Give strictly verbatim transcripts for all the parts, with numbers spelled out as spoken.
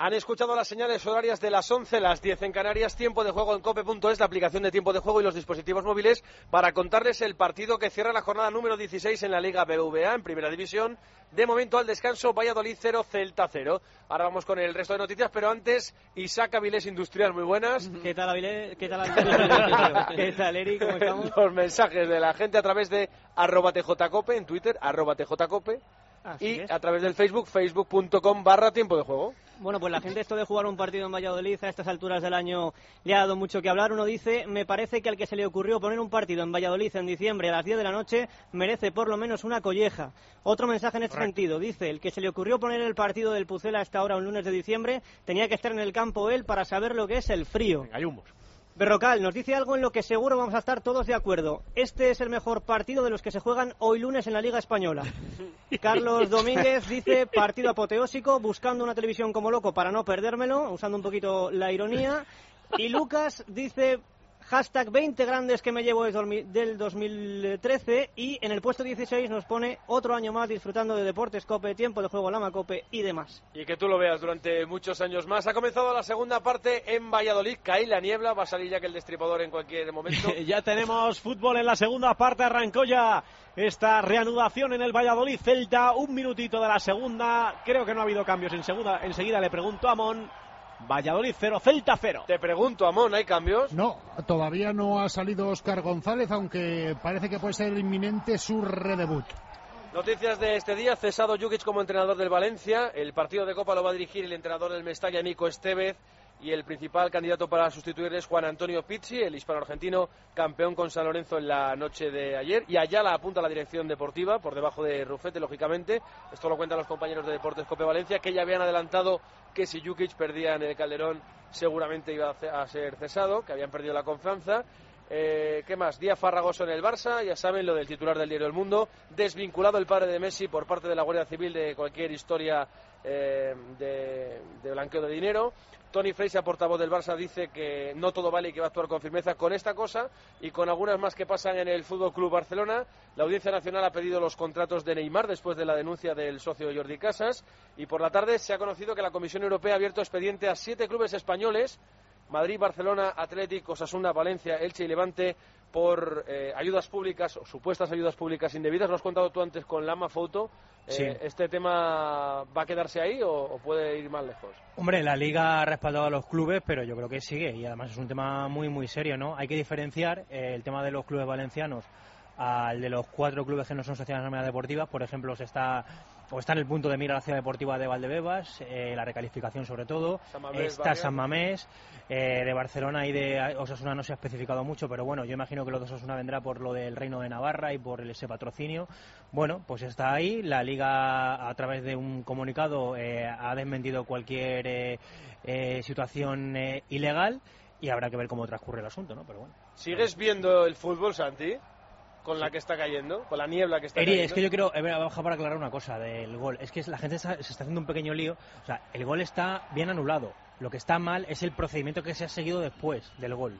Han escuchado las señales horarias de las once, las diez en Canarias, tiempo de juego en cope punto es, la aplicación de tiempo de juego y los dispositivos móviles, para contarles el partido que cierra la jornada número dieciséis en la Liga B B V A, en Primera División. De momento al descanso, Valladolid cero, Celta cero. Ahora vamos con el resto de noticias, pero antes, Isaac Avilés Industrial, muy buenas. ¿Qué tal, Avilés? ¿Qué tal, Avilés? ¿Qué tal, Eric? ¿Cómo estamos? Los mensajes de la gente a través de arroba tjcope, en Twitter, arroba tjcope. Así y es. a través del Facebook, facebook punto com barra tiempo de juego. Bueno, pues la gente, esto de jugar un partido en Valladolid a estas alturas del año le ha dado mucho que hablar. Uno dice, me parece que al que se le ocurrió poner un partido en Valladolid en diciembre a las diez de la noche merece por lo menos una colleja. Otro mensaje en este Correcto. sentido, dice, el que se le ocurrió poner el partido del Pucela a esta hora un lunes de diciembre tenía que estar en el campo él para saber lo que es el frío. Venga, yumbos. Berrocal nos dice algo en lo que seguro vamos a estar todos de acuerdo. Este es el mejor partido de los que se juegan hoy lunes en la Liga Española. Carlos Domínguez dice partido apoteósico, buscando una televisión como loco para no perdérmelo, usando un poquito la ironía. Y Lucas dice hashtag veinte grandes que me llevo del dos mil trece, y en el puesto dieciséis nos pone otro año más disfrutando de Deportes Cope, tiempo de juego Lama Cope y demás. Y que tú lo veas durante muchos años más. Ha comenzado la segunda parte en Valladolid, cae la niebla, va a salir ya que el destripador en cualquier momento. Ya tenemos fútbol en la segunda parte, arrancó ya esta reanudación en el Valladolid Celta, un minutito de la segunda, creo que no ha habido cambios en segunda, enseguida le pregunto a Mon. Valladolid cero, Celta cero. Te pregunto, Amón, ¿hay cambios? No, todavía no ha salido Óscar González, aunque parece que puede ser inminente su redebut. Noticias de este día, cesado Jukic como entrenador del Valencia, el partido de Copa lo va a dirigir el entrenador del Mestalla, Nico Estevez, y el principal candidato para sustituirle es Juan Antonio Pizzi, el hispano-argentino campeón con San Lorenzo en la noche de ayer, y allá la apunta la dirección deportiva, por debajo de Rufete, lógicamente. Esto lo cuentan los compañeros de Deportes Cope Valencia, que ya habían adelantado que si Jukic perdía en el Calderón seguramente iba a ser cesado, que habían perdido la confianza. Eh, ¿Qué más? Día farragoso en el Barça, ya saben lo del titular del diario El Mundo, desvinculado el padre de Messi por parte de la Guardia Civil de cualquier historia eh, de, de blanqueo de dinero. Tony Freixa, portavoz del Barça, dice que no todo vale y que va a actuar con firmeza con esta cosa y con algunas más que pasan en el F C Barcelona. La Audiencia Nacional ha pedido los contratos de Neymar después de la denuncia del socio Jordi Casas, y por la tarde se ha conocido que la Comisión Europea ha abierto expediente a siete clubes españoles, Madrid, Barcelona, Athletic, Osasuna, Valencia, Elche y Levante, por eh, ayudas públicas o supuestas ayudas públicas indebidas. Lo has contado tú antes con Lama Foto. Eh, Sí. ¿Este tema va a quedarse ahí o, o puede ir más lejos? Hombre, la Liga ha respaldado a los clubes, pero yo creo que sigue, y además es un tema muy muy serio, ¿no? Hay que diferenciar eh, el tema de los clubes valencianos al de los cuatro clubes que no son sociedades anónimas deportivas. Por ejemplo, se está o está en el punto de mira la ciudad deportiva de Valdebebas, eh, la recalificación sobre todo, San Mamés, está Barrio. San Mamés, eh, de Barcelona y de Osasuna no se ha especificado mucho, pero bueno, yo imagino que lo de Osasuna vendrá por lo del Reino de Navarra y por ese patrocinio. Bueno, pues está ahí, la Liga a través de un comunicado eh, ha desmentido cualquier eh, eh, situación eh, ilegal, y habrá que ver cómo transcurre el asunto, ¿no? Pero bueno. ¿Sigues viendo el fútbol, Santi? Con la que está cayendo, con la niebla que está Eri, cayendo. es que yo quiero, eh, voy a bajar para aclarar una cosa del gol. Es que la gente está- se está haciendo un pequeño lío. O sea, el gol está bien anulado. Lo que está mal es el procedimiento que se ha seguido después del gol.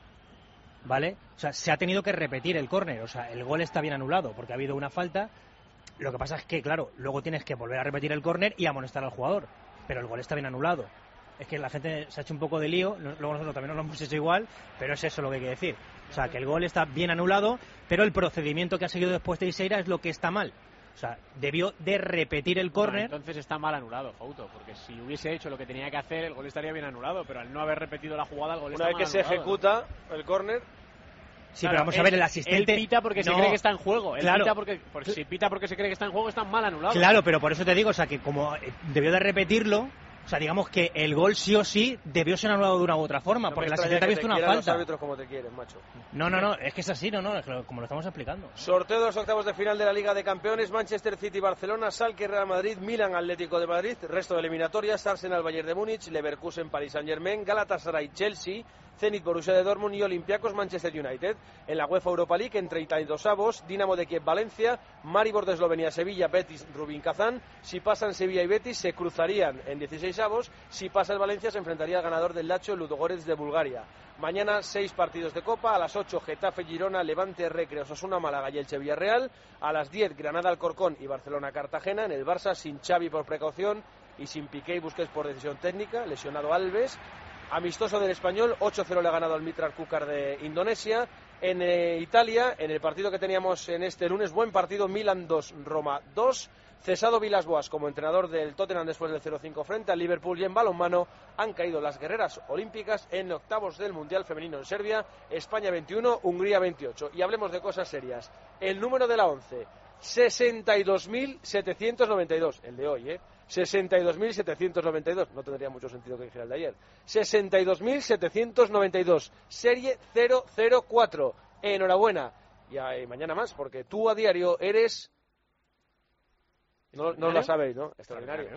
¿Vale? O sea, se ha tenido que repetir el córner. O sea, el gol está bien anulado porque ha habido una falta. Lo que pasa es que, claro, luego tienes que volver a repetir el córner y amonestar al jugador. Pero el gol está bien anulado. Es que la gente se ha hecho un poco de lío, no- luego nosotros también nos lo hemos hecho igual, pero es eso lo que hay que decir. O sea, que el gol está bien anulado, pero el procedimiento que ha seguido después de Teixeira es lo que está mal. O sea, debió de repetir el No, córner. entonces está mal anulado, Fouto, porque si hubiese hecho lo que tenía que hacer, el gol estaría bien anulado, pero al no haber repetido la jugada, el gol Una está vez mal que se anulado, ¿no? ejecuta el córner, Sí, Claro, pero vamos a él- ver, el asistente... Él pita porque se No, cree que está en juego. Él claro. pita porque, por- si pita porque se cree que está en juego, está mal anulado. Claro, pero por eso te digo, o sea, que como eh, debió de repetirlo, o sea, digamos que el gol sí o sí debió ser anulado de una u otra forma, no porque me el extraña asistente ha que visto te una quieran los falta. árbitros como te quieren, macho. No, no, no, es que es así, no, no, es que como lo estamos explicando. Sorteo de los octavos de final de la Liga de Campeones: Manchester City, Barcelona, Schalke, Real Madrid, Milan, Atlético de Madrid. Resto de eliminatorias: Arsenal, Bayern de Múnich, Leverkusen, Paris Saint-Germain, Galatasaray, Chelsea, Zenit, Borussia de Dortmund y Olympiacos, Manchester United. En la UEFA Europa League, en treinta y dos avos, Dinamo de Kiev, Valencia, Maribor de Eslovenia, Sevilla, Betis, Rubin Kazán. Si pasan Sevilla y Betis, se cruzarían en dieciséis avos. Si pasa el Valencia, se enfrentaría al ganador del Lazio, Ludogorets de Bulgaria. Mañana seis partidos de Copa: a las ocho Getafe, Girona, Levante, Recre, Osasuna, Málaga y Elche, Villarreal. A las diez Granada, Alcorcón y Barcelona, Cartagena. En el Barça, sin Xavi por precaución, y sin Piqué y Busquets por decisión técnica, lesionado Alves. Amistoso del Español, ocho cero le ha ganado al Mitral Kukar de Indonesia. En eh, Italia, en el partido que teníamos en este lunes, buen partido, Milan dos, Roma dos. Cesado Villas-Boas como entrenador del Tottenham después del cero cinco frente al Liverpool, y en balonmano han caído las guerreras olímpicas en octavos del Mundial Femenino en Serbia. España veintiuno, Hungría veintiocho. Y hablemos de cosas serias. El número de la once, sesenta y dos mil setecientos noventa y dos, el de hoy, ¿eh? sesenta y dos mil setecientos noventa y dos, no tendría mucho sentido que dijera el de ayer. sesenta y dos mil setecientos noventa y dos, serie cero cero cuatro. Enhorabuena. Y hay mañana más, porque tú a diario eres... No, no lo sabéis, ¿no? Extraordinario.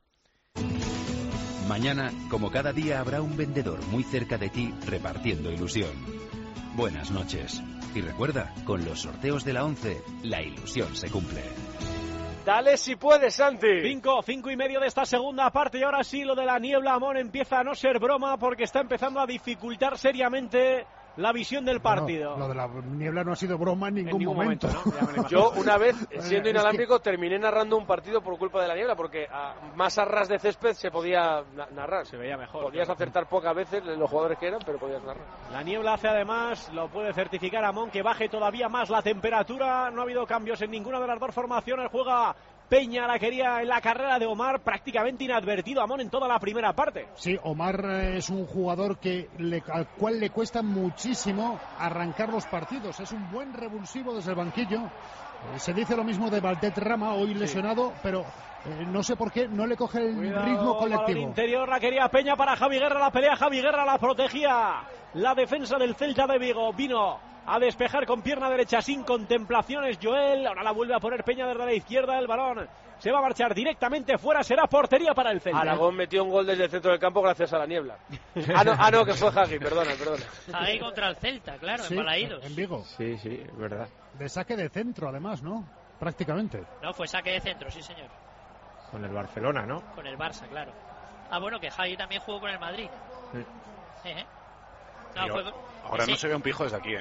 Mañana, como cada día, habrá un vendedor muy cerca de ti repartiendo ilusión. Buenas noches. Y recuerda, con los sorteos de la once, la ilusión se cumple. Dale si puedes, Santi. Cinco, cinco y medio de esta segunda parte, y ahora sí lo de la niebla, Amón, empieza a no ser broma porque está empezando a dificultar seriamente la visión del partido. No, lo de la niebla no ha sido broma en ningún, en ningún momento. momento, ¿no? Yo una vez, siendo Es inalámbrico, que... terminé narrando un partido por culpa de la niebla, porque a más a ras de césped se podía na narrar. Se veía mejor. Podías claro. acertar pocas veces los jugadores que eran, pero podías narrar. La niebla hace además, lo puede certificar Amón, que baje todavía más la temperatura. No ha habido cambios en ninguna de las dos formaciones. Juega Peña, la quería en la carrera de Omar, prácticamente inadvertido, Amón, en toda la primera parte. Sí, Omar es un jugador que le, al cual le cuesta muchísimo arrancar los partidos. Es un buen revulsivo desde el banquillo. Eh, se dice lo mismo de Valderrama, hoy lesionado, sí. pero eh, no sé por qué no le coge el Cuidado, ritmo colectivo. Interior la quería Peña para Javi Guerra, la pelea Javi Guerra, la protegía la defensa del Celta de Vigo. Vino a despejar con pierna derecha sin contemplaciones Joel, ahora la vuelve a poner Peña desde la izquierda, el balón se va a marchar directamente fuera, será portería para el Celta. Aragón metió un gol desde el centro del campo gracias a la niebla. Ah, no, ah, no que fue Hagi, perdona, perdona. Hagi contra el Celta, claro, sí, en Balaídos. En Vigo. Sí, sí, es verdad. De saque de centro, además, ¿no? Prácticamente. No, fue saque de centro, sí, señor. Con el Barcelona, ¿no? Con el Barça, claro. Ah, bueno, que Hagi también jugó con el Madrid. Sí. Eh, eh. No, fue... Ahora sí. no se ve un pijo desde aquí, ¿eh?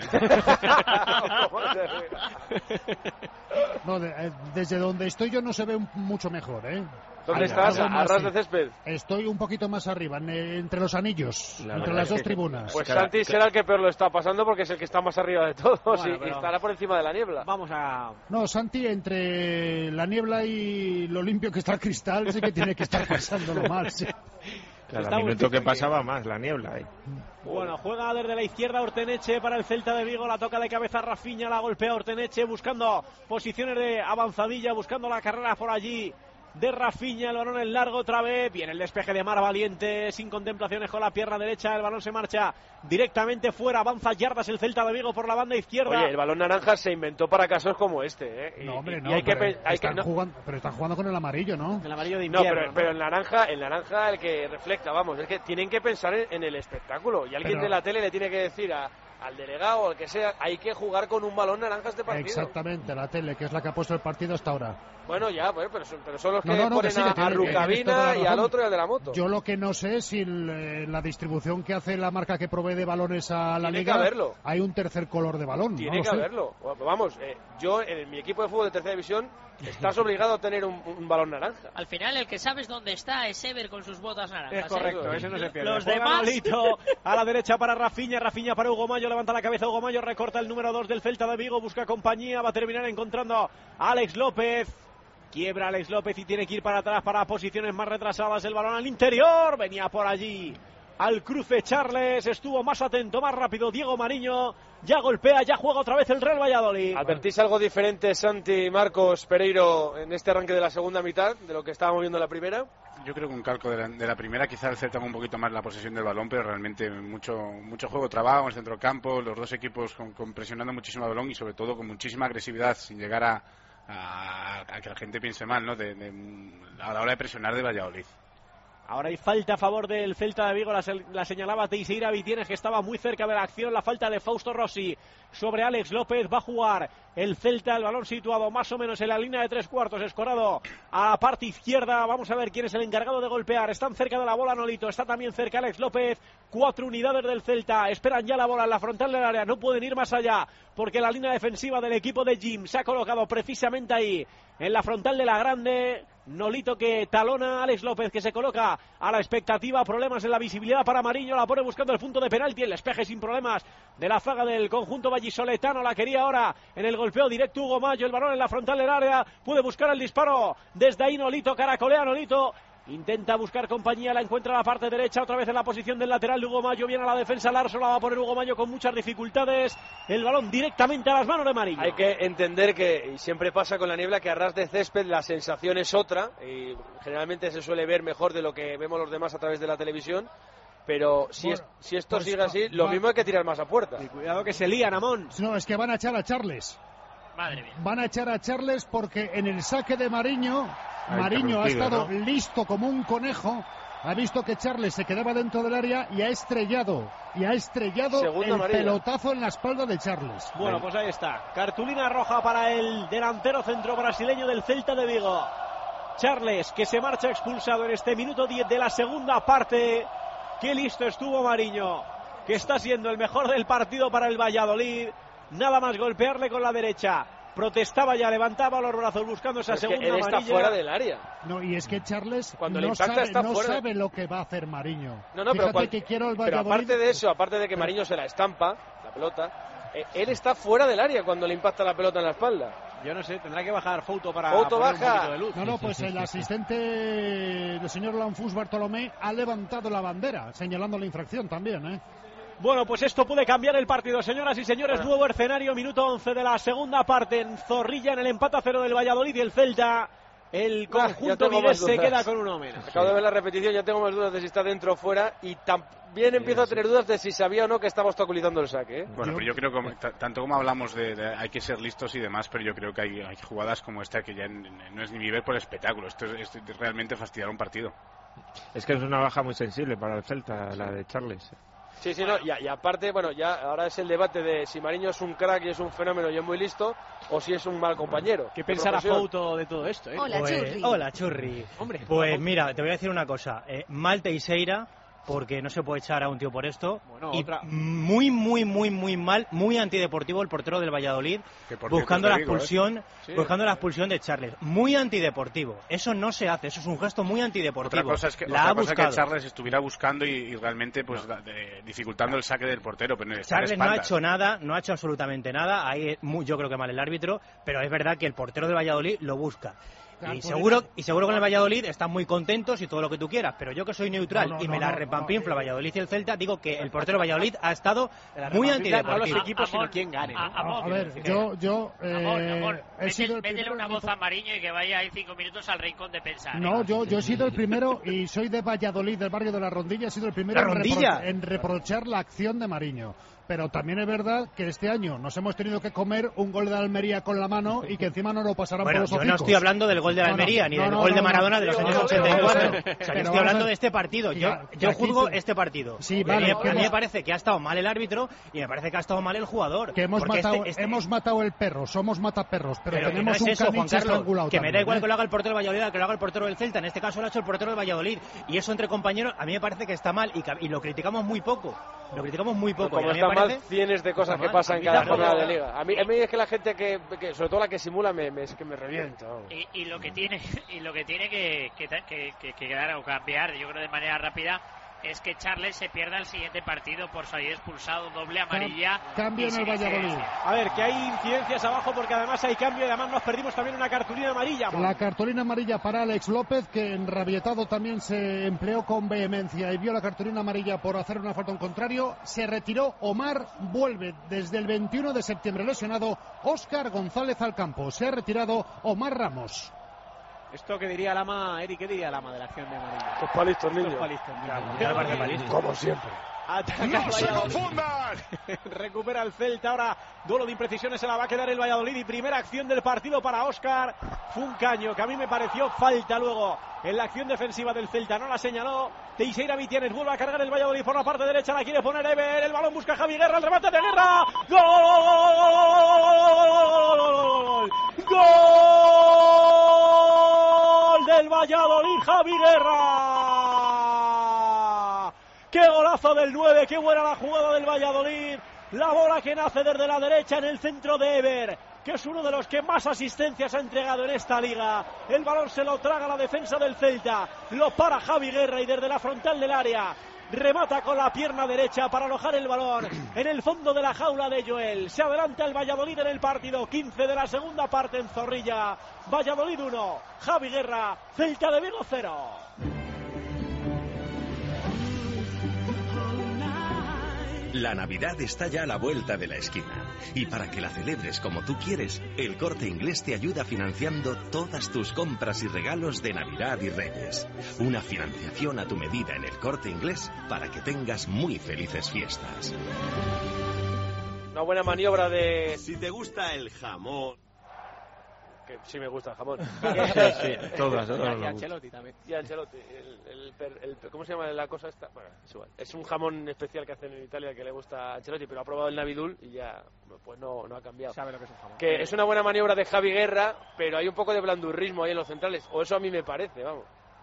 No, de, eh, desde donde estoy yo no se ve un, mucho mejor, ¿eh? ¿Dónde estás? ¿A ras de césped? Estoy un poquito más arriba, en, entre los anillos, la entre las dos que, tribunas. Pues Santi será el que peor lo está pasando porque es el que está más arriba de todos, bueno, y, pero... y estará por encima de la niebla. Vamos a... No, Santi, entre la niebla y lo limpio que está el cristal, sí que tiene que estar pasándolo mal, sí. Cada minuto que pasaba más la niebla. ¿eh? Bueno, juega desde la izquierda Orteneche para el Celta de Vigo, la toca de cabeza Rafinha, la golpea Orteneche buscando posiciones de avanzadilla, buscando la carrera por allí de Rafinha, el balón en largo otra vez, viene el despeje de Mar Valiente, sin contemplaciones con la pierna derecha, el balón se marcha directamente fuera, avanza yardas el Celta de Vigo por la banda izquierda. Oye, el balón naranja se inventó para casos como este, ¿eh? Y, no, hombre, y no, hay pero, que, hay están que, no. jugando, pero están jugando con el amarillo, ¿no? El amarillo de invierno. No, pero, ¿no? pero el naranja, el naranja el que refleja, vamos, es que tienen que pensar en, en el espectáculo, y alguien pero... de la tele le tiene que decir a al delegado o al que sea, hay que jugar con un balón naranja este partido. Exactamente, la tele, que es la que ha puesto el partido hasta ahora. Bueno, ya, pues, pero, son, pero son los que no, no, no, ponen que sí, a, que a tiene, Rukavina que y al otro y al de la moto. Yo lo que no sé es si el, la distribución que hace la marca que provee de balones a la tiene liga, que haberlo. Hay un tercer color de balón. Tiene no que sé. haberlo. Vamos, eh, yo en mi equipo de fútbol de tercera división estás obligado a tener un, un balón naranja. Al final el que sabes dónde está es Ever con sus botas naranjas. Es correcto, ¿eh? ese no se pierde. Los Juega demás... Nolito a la derecha para Rafinha, Rafinha para Hugo Mayo, levanta la cabeza Hugo Mayo, recorta el número dos del Celta de Vigo, busca compañía, va a terminar encontrando a Alex López. Quiebra Alex López y tiene que ir para atrás para posiciones más retrasadas, el balón al interior, venía por allí al cruce Charles, estuvo más atento, más rápido Diego Mariño, ya golpea, ya juega otra vez el Real Valladolid. ¿Advertís algo diferente, Santi, Marcos, Pereiro, en este arranque de la segunda mitad, de lo que estábamos viendo en la primera? Yo creo que un calco de la, de la primera, quizá el Celta un poquito más la posesión del balón, pero realmente mucho mucho juego trabajo en el centro del campo, los dos equipos con, con presionando muchísimo el balón y sobre todo con muchísima agresividad, sin llegar a, a, a que la gente piense mal, ¿no? De, de, a la hora de presionar de Valladolid. Ahora hay falta a favor del Celta de Vigo, la, la señalaba Teixeira Vitienes, que estaba muy cerca de la acción, la falta de Fausto Rossi sobre Alex López, va a jugar el Celta, el balón situado más o menos en la línea de tres cuartos, escorado a la parte izquierda, vamos a ver quién es el encargado de golpear, están cerca de la bola Nolito, está también cerca Alex López, cuatro unidades del Celta, esperan ya la bola en la frontal del área, no pueden ir más allá, porque la línea defensiva del equipo de Jim se ha colocado precisamente ahí, en la frontal de la grande. Nolito que talona a Alex López, que se coloca a la expectativa. Problemas en la visibilidad para Mariño, la pone buscando el punto de penalti. El despeje sin problemas de la zaga del conjunto vallisoletano. La quería ahora en el golpeo directo Hugo Mayo. El balón en la frontal del área. Puede buscar el disparo desde ahí Nolito. Caracolea Nolito. Intenta buscar compañía, la encuentra a la parte derecha, otra vez en la posición del lateral de Hugo Mayo. Viene a la defensa Larso, la va a poner Hugo Mayo con muchas dificultades. El balón directamente a las manos de Mariño. Hay que entender que, y siempre pasa con la niebla, que a ras de césped la sensación es otra. Y generalmente se suele ver mejor de lo que vemos los demás a través de la televisión. Pero si, bueno, es, si esto pues, sigue así, lo va, mismo hay que tirar más a puerta. Y cuidado que se lían, Amón. No, es que van a echar a Charles. Madre mía. Van a echar a Charles porque en el saque de Mariño... Mariño ha estado ¿no? listo como un conejo, ha visto que Charles se quedaba dentro del área y ha estrellado, y ha estrellado Segunda el amarilla. pelotazo en la espalda de Charles. Bueno, pues ahí está, cartulina roja para el delantero centro brasileño del Celta de Vigo. Charles, que se marcha expulsado en este minuto diez de la segunda parte. Qué listo estuvo Mariño, que está siendo el mejor del partido para el Valladolid. Nada más golpearle con la derecha. Protestaba ya, levantaba los brazos buscando esa es segunda que él amarilla. está fuera del área. No, y es que Charles Cuando no, le impacta sabe, está no fuera. sabe lo que va a hacer Mariño. No, no, Fíjate pero, cual, que quiero el pero Valladolid. aparte de eso, aparte de que Mariño se la estampa, la pelota, eh, él está fuera del área cuando le impacta la pelota en la espalda. Yo no sé, tendrá que bajar Fouto para Fouto poner un baja. poquito de luz. No, no, pues el asistente del señor Lanfus Bartolomé ha levantado la bandera, señalando la infracción también, ¿eh? Bueno, pues esto puede cambiar el partido, señoras y señores. Bueno. Nuevo escenario, minuto once de la segunda parte en Zorrilla, en el empate a cero del Valladolid y el Celta. El conjunto vigués se queda con un hombre. Acabo sí. de ver la repetición, ya tengo más dudas de si está dentro o fuera y también empiezo sí, a tener dudas de si sabía o no que estaba obstaculizando el saque. ¿eh? Bueno, pero yo creo que t- tanto como hablamos de, de hay que ser listos y demás, pero yo creo que hay, hay jugadas como esta que ya n- no es ni vivir por espectáculo, esto es, esto es realmente fastidiar un partido. Es que es una baja muy sensible para el Celta, la de Charles. Sí, sí, no, y, y aparte, bueno, ya ahora es el debate de si Mariño es un crack y es un fenómeno y es muy listo, o si es un mal compañero. ¿Qué pensará Fouto de todo esto? ¿eh? Hola, pues, Churri. Hola, Churri. Hombre, pues mira, te voy a decir una cosa. Eh, mal Teixeira, porque no se puede echar a un tío por esto. Bueno, y otra... muy, muy, muy, muy mal, muy antideportivo el portero del Valladolid, buscando la expulsión, ¿eh? sí, buscando la expulsión de Charles. Muy antideportivo. Eso no se hace, eso es un gesto muy antideportivo. Otra cosa es que, la otra ha cosa buscado. que Charles estuviera buscando y, y realmente pues no. de, dificultando el saque del portero. Pero Charles no ha hecho nada, no ha hecho absolutamente nada. Ahí muy, yo creo que mal el árbitro, pero es verdad que el portero del Valladolid lo busca. Y seguro, y seguro con el Valladolid están muy contentos y todo lo que tú quieras, pero yo que soy neutral no, no, y me no, la repampinfla no, Valladolid y el Celta, digo que el portero Valladolid ha estado muy antideportivo. No los equipos, sino quién gane. ¿no? A, a, a ver, yo... yo eh, amor, amor. Métele, métele una voz a Mariño y que vaya ahí cinco minutos al rincón de pensar. ¿eh? No, yo, yo he sido el primero y soy de Valladolid, del barrio de La Rondilla, he sido el primero en, repro en reprochar la acción de Mariño. Pero también es verdad que este año nos hemos tenido que comer un gol de Almería con la mano y que encima no lo pasarán bueno, por los hocicos. Yo no estoy hablando del gol de Almería no, no, ni del no, gol no, de Maradona no, de los años ochenta y cuatro. O sea, yo estoy hablando de este partido. Yo, yo juzgo este partido. Sí, vale, a, mí, a mí me parece que ha estado mal el árbitro y me parece que ha estado mal el jugador. Que hemos matado, este, este... hemos matado el perro, somos mataperros, pero, pero tenemos no es un eso, caniche estrangulado. Que también, me da igual ¿eh? que lo haga el portero del Valladolid, que lo haga el portero del Celta. En este caso lo ha hecho el portero del Valladolid. Y eso entre compañeros a mí me parece que está mal y, que, y lo criticamos muy poco. Lo criticamos muy poco. Como está mal, cienes de cosas que pasan en cada jornada de liga. A mí, a mí es que la gente que, que sobre todo la que simula, me, me, es que me revienta. Y, y lo que tiene, y lo que tiene que, que, que, que, que quedar o cambiar, yo creo de manera rápida, es que Charles se pierda el siguiente partido por salir expulsado, doble amarilla. Cambio en el Valladolid. A ver, que hay incidencias abajo porque además hay cambio y además nos perdimos también una cartulina amarilla. La cartulina amarilla para Alex López, que enrabietado también se empleó con vehemencia y vio la cartulina amarilla por hacer una falta en contrario. Se retiró Omar, vuelve desde el veintiuno de septiembre lesionado Óscar González al campo. Se ha retirado Omar Ramos. ¿Esto qué diría Lama, Eric? ¿Qué diría Lama de la acción de Amarillo? Pues palistos, niño. Pues palistos, niño. Como siempre. ¡No se confundan! Recupera el Celta, ahora duelo de imprecisiones, se la va a quedar el Valladolid y primera acción del partido para Óscar. Fue un caño que a mí me pareció falta luego en la acción defensiva del Celta, no la señaló Teixeira Vitienes, vuelve a cargar el Valladolid por la parte derecha, la quiere poner Ever, el balón busca Javi Guerra, el remate de Guerra, ¡gol! ¡Gol del Valladolid, Javi Guerra! ¡Qué golazo del nueve! ¡Qué buena la jugada del Valladolid! La bola que nace desde la derecha en el centro de Ever. que es uno de los que más asistencias ha entregado en esta liga. El balón se lo traga la defensa del Celta, lo para Javi Guerra y desde la frontal del área remata con la pierna derecha para alojar el balón en el fondo de la jaula de Joel. Se adelanta el Valladolid en el partido. quince de la segunda parte en Zorrilla. Valladolid uno, Javi Guerra, Celta de Vigo cero. La Navidad está ya a la vuelta de la esquina y para que la celebres como tú quieres, el Corte Inglés te ayuda financiando todas tus compras y regalos de Navidad y Reyes. Una financiación a tu medida en el Corte Inglés para que tengas muy felices fiestas. Una buena maniobra de... Si te gusta el jamón... Que sí me gusta el jamón. Sí, sí, todas, todas. Y Ancelotti también. Y Ancelotti, el, el, el, el, ¿cómo se llama la cosa esta? Bueno, es igual. Es un jamón especial que hacen en Italia que le gusta a Ancelotti, pero ha probado el Navidul y ya pues no, no ha cambiado. Sabe lo que es un jamón. Que es una buena maniobra de Javi Guerra, pero hay un poco de blandurrismo ahí en los centrales, o eso a mí me parece, vamos.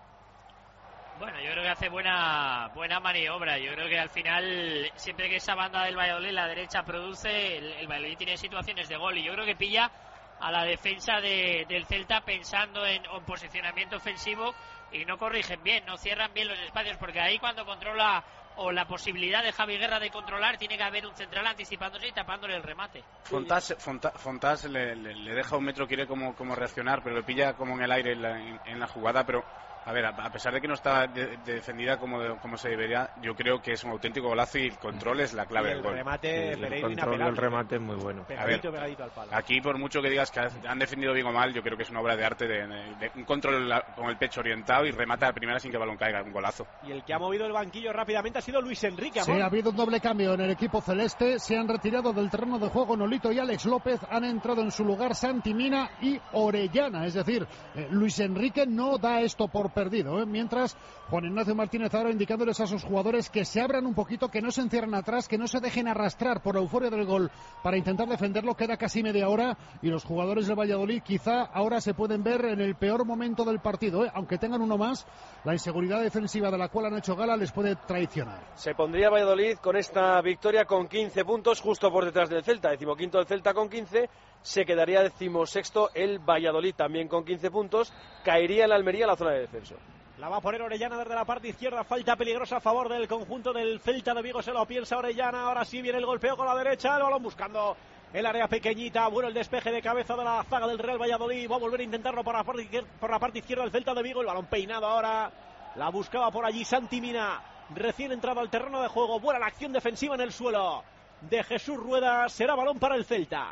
Bueno, yo creo que hace buena buena maniobra. Yo creo que al final, siempre que esa banda del Valladolid, la derecha, produce, el, el Valladolid tiene situaciones de gol y yo creo que pilla a la defensa de, del Celta pensando en, en posicionamiento ofensivo y no corrigen bien, no cierran bien los espacios, porque ahí cuando controla o la posibilidad de Javi Guerra de controlar, tiene que haber un central anticipándose y tapándole el remate. Fontás, Fontás, Fontás le, le, le deja un metro, quiere como, como reaccionar, pero le pilla como en el aire en la, en, en la jugada, pero a ver, a pesar de que no está de, de defendida como, de, como se debería, yo creo que es un auténtico golazo y el control es la clave del gol. Remate, sí, el control del remate es muy bueno. Pegadito, pegadito al palo. Aquí, por mucho que digas que han defendido bien o mal, yo creo que es una obra de arte de, de, de un control con el pecho orientado y remata a la primera sin que el balón caiga, un golazo. Y el que ha movido el banquillo rápidamente ha sido Luis Enrique. Sí, ha habido un doble cambio en el equipo celeste. Se han retirado del terreno de juego Nolito y Alex López. Han entrado en su lugar Santi Mina y Orellana. Es decir, eh, Luis Enrique no da esto por perdido, ¿eh? Mientras Juan Ignacio Martínez ahora indicándoles a sus jugadores que se abran un poquito, que no se encierren atrás, que no se dejen arrastrar por la euforia del gol para intentar defenderlo. Queda casi media hora y los jugadores del Valladolid quizá ahora se pueden ver en el peor momento del partido, ¿eh? Aunque tengan uno más, la inseguridad defensiva de la cual han hecho gala les puede traicionar. Se pondría Valladolid con esta victoria con quince puntos, justo por detrás del Celta, decimoquinto el Celta con quince, se quedaría decimosexto el Valladolid también con quince puntos, caería la Almería a la zona de descenso. La va a poner Orellana desde la parte izquierda, falta peligrosa a favor del conjunto del Celta de Vigo, se lo piensa Orellana, ahora sí viene el golpeo con la derecha, el balón buscando el área pequeñita, bueno el despeje de cabeza de la zaga del Real Valladolid, va a volver a intentarlo por la parte, por la parte izquierda del Celta de Vigo, el balón peinado ahora, la buscaba por allí Santi Mina, recién entrado al terreno de juego, buena la acción defensiva en el suelo de Jesús Rueda, será balón para el Celta.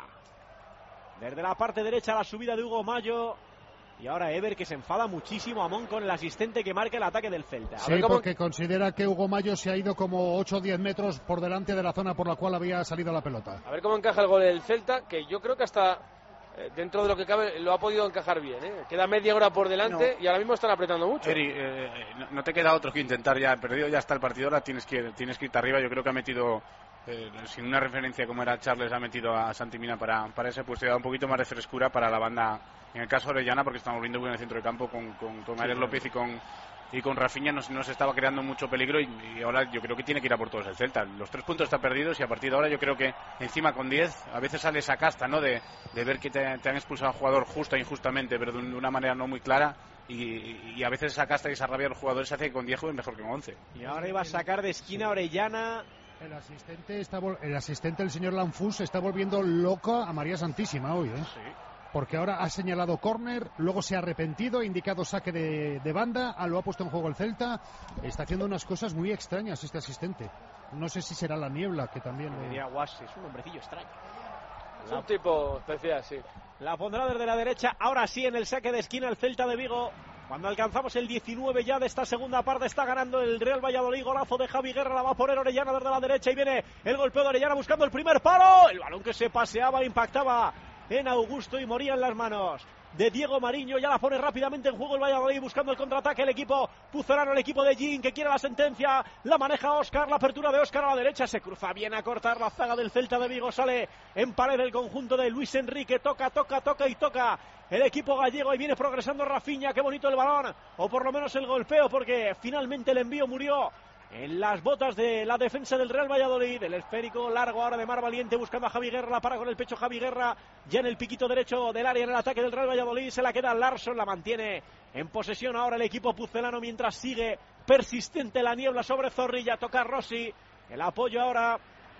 Desde la parte derecha la subida de Hugo Mayo. Y ahora Ever, que se enfada muchísimo Amón con el asistente que marca el ataque del Celta. Sí, porque considera que Hugo Mayo se ha ido como ocho o diez metros por delante de la zona por la cual había salido la pelota. A ver cómo encaja el gol del Celta, que yo creo que hasta eh, dentro de lo que cabe lo ha podido encajar bien, ¿eh? Queda media hora por delante no. Y ahora mismo están apretando mucho. Eri, eh, no, no te queda otro que intentar ya, perdido ya está el partido, ahora tienes que, tienes que irte arriba. Yo creo que ha metido... Eh, sin una referencia como era Charles, ha metido a Santi Mina para, para ese puesto y ha dado un poquito más de frescura para la banda, en el caso de Orellana, porque estamos viendo bien en el centro de campo con, con, con sí, Alex López y con, y con Rafinha nos, nos estaba creando mucho peligro y, y ahora yo creo que tiene que ir a por todos el Celta. Los tres puntos están perdidos y a partir de ahora yo creo que encima con diez a veces sale esa casta, ¿no? de, de ver que te, te han expulsado a un jugador justa e injustamente, pero de, un, de una manera no muy clara. Y, y a veces esa casta y esa rabia de los jugadores se hace que con diez jueguen mejor que con once. Y ahora iba a sacar de esquina Orellana. El asistente, está, el asistente del señor Lanfus se está volviendo loca a María Santísima hoy, ¿eh? Sí. Porque ahora ha señalado córner, luego se ha arrepentido, ha indicado saque de, de banda, lo ha puesto en juego el Celta. Está haciendo unas cosas muy extrañas este asistente. No sé si será la niebla que también... Diría Guas, es un hombrecillo extraño. Es un tipo especial, sí. La pondrá desde la derecha, ahora sí en el saque de esquina el Celta de Vigo. Cuando alcanzamos el diecinueve ya de esta segunda parte, está ganando el Real Valladolid, golazo de Javi Guerra, la va a poner Orellana desde la derecha y viene el golpeo de Orellana buscando el primer palo, el balón que se paseaba, impactaba en Augusto y moría en las manos de Diego Mariño, ya la pone rápidamente en juego el Valladolid buscando el contraataque, el equipo puzolano, el equipo de Gin que quiere la sentencia, la maneja Óscar, la apertura de Óscar a la derecha, se cruza bien a cortar la zaga del Celta de Vigo, sale en pared el conjunto de Luis Enrique, toca, toca, toca y toca el equipo gallego y viene progresando Rafinha, qué bonito el balón, o por lo menos el golpeo porque finalmente el envío murió en las botas de la defensa del Real Valladolid. El esférico largo ahora de Mar Valiente buscando a Javi Guerra, la para con el pecho Javi Guerra, ya en el piquito derecho del área en el ataque del Real Valladolid. Se la queda Larsson, la mantiene en posesión ahora el equipo pucelano mientras sigue persistente la niebla sobre Zorrilla. Toca Rossi, el apoyo ahora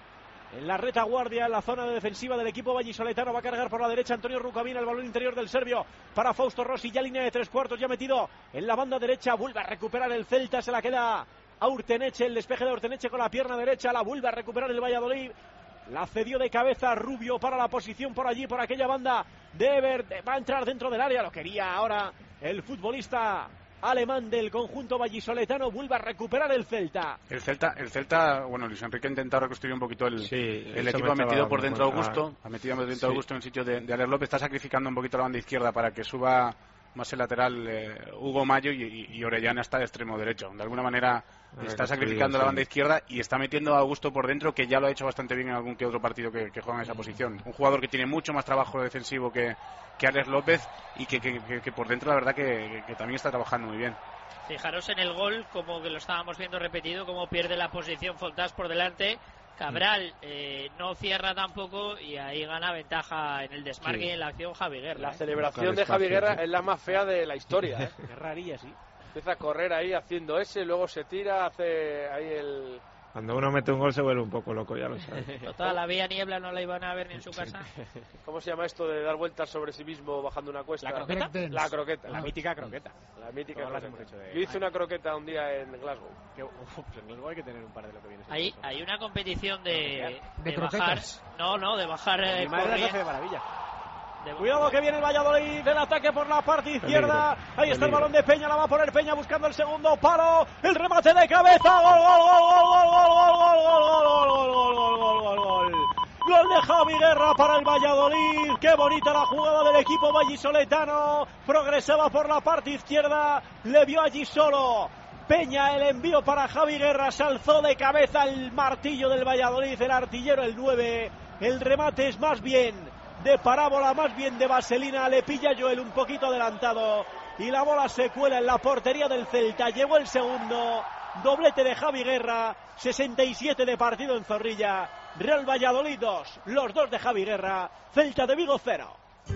en la retaguardia, en la zona de defensiva del equipo vallisoletano. Va a cargar por la derecha Antonio Rukavina, el balón interior del serbio para Fausto Rossi, ya línea de tres cuartos, ya metido en la banda derecha. Vuelve a recuperar el Celta, se la queda a Urteneche, el despeje de Urteneche con la pierna derecha, la vuelve a recuperar el Valladolid. La cedió de cabeza Rubio para la posición por allí, por aquella banda de Ever. Va a entrar dentro del área, lo quería ahora el futbolista alemán del conjunto vallisoletano. Vuelve a recuperar el Celta. El Celta, el Celta, bueno, Luis Enrique ha intentado reconstruir un poquito el, sí, el equipo. Ha metido por dentro a Augusto, ha metido por dentro a Augusto en el sitio de, de Alex López. Está sacrificando un poquito la banda izquierda para que suba más el lateral eh, Hugo Mayo y, y, y Orellana está de extremo derecho. De alguna manera está sacrificando la banda izquierda y está metiendo a Augusto por dentro, que ya lo ha hecho bastante bien en algún que otro partido que, que juega en esa posición. Un jugador que tiene mucho más trabajo defensivo que, que Alex López y que, que, que, que por dentro la verdad que, que, que también está trabajando muy bien. Fijaros en el gol, como que lo estábamos viendo repetido, cómo pierde la posición Fontás por delante. Cabral eh, no cierra tampoco y ahí gana ventaja en el desmarque sí. y en la acción Javi Guerra. La ¿eh? celebración de Javi Guerra es la más fea de la historia. ¿eh? Es rarilla, sí. Empieza a correr ahí haciendo ese, luego se tira, hace ahí el... Cuando uno mete un gol se vuelve un poco loco, ya lo sabes. Total, la vía niebla no la iban a ver ni en su casa. ¿Cómo se llama esto de dar vueltas sobre sí mismo bajando una cuesta? ¿La croqueta? La croqueta. La mítica croqueta. La mítica Todas croqueta. las hemos hecho de... Yo hice una croqueta un día en Glasgow. Que, uf, pues en Glasgow hay que tener un par de lo que viene. Hay, hay una competición de, de, de bajar... No, no, de bajar... Mi Eh, madre las hace de maravilla. De... Cuidado que viene el Valladolid, el ataque por la parte izquierda. Peligro. Ahí está Peligro. el balón de Peña, la va a poner Peña buscando el segundo palo. El remate de cabeza. Gol, gol, gol, gol, gol, gol, gol, gol, gol, gol, gol, gol, gol. Gol de Javi Guerra para el Valladolid. Qué bonita la jugada del equipo vallisoletano. Progresaba por la parte izquierda. Le vio allí solo Peña, el envío para Javi Guerra. Se alzó de cabeza el martillo del Valladolid, el artillero, el nueve. El remate es más bien de parábola, más bien de vaselina. Le pilla Joel un poquito adelantado y la bola se cuela en la portería del Celta. Llegó el segundo, doblete de Javi Guerra, sesenta y siete de partido en Zorrilla. Real Valladolid dos, los dos de Javi Guerra. Celta de Vigo cero.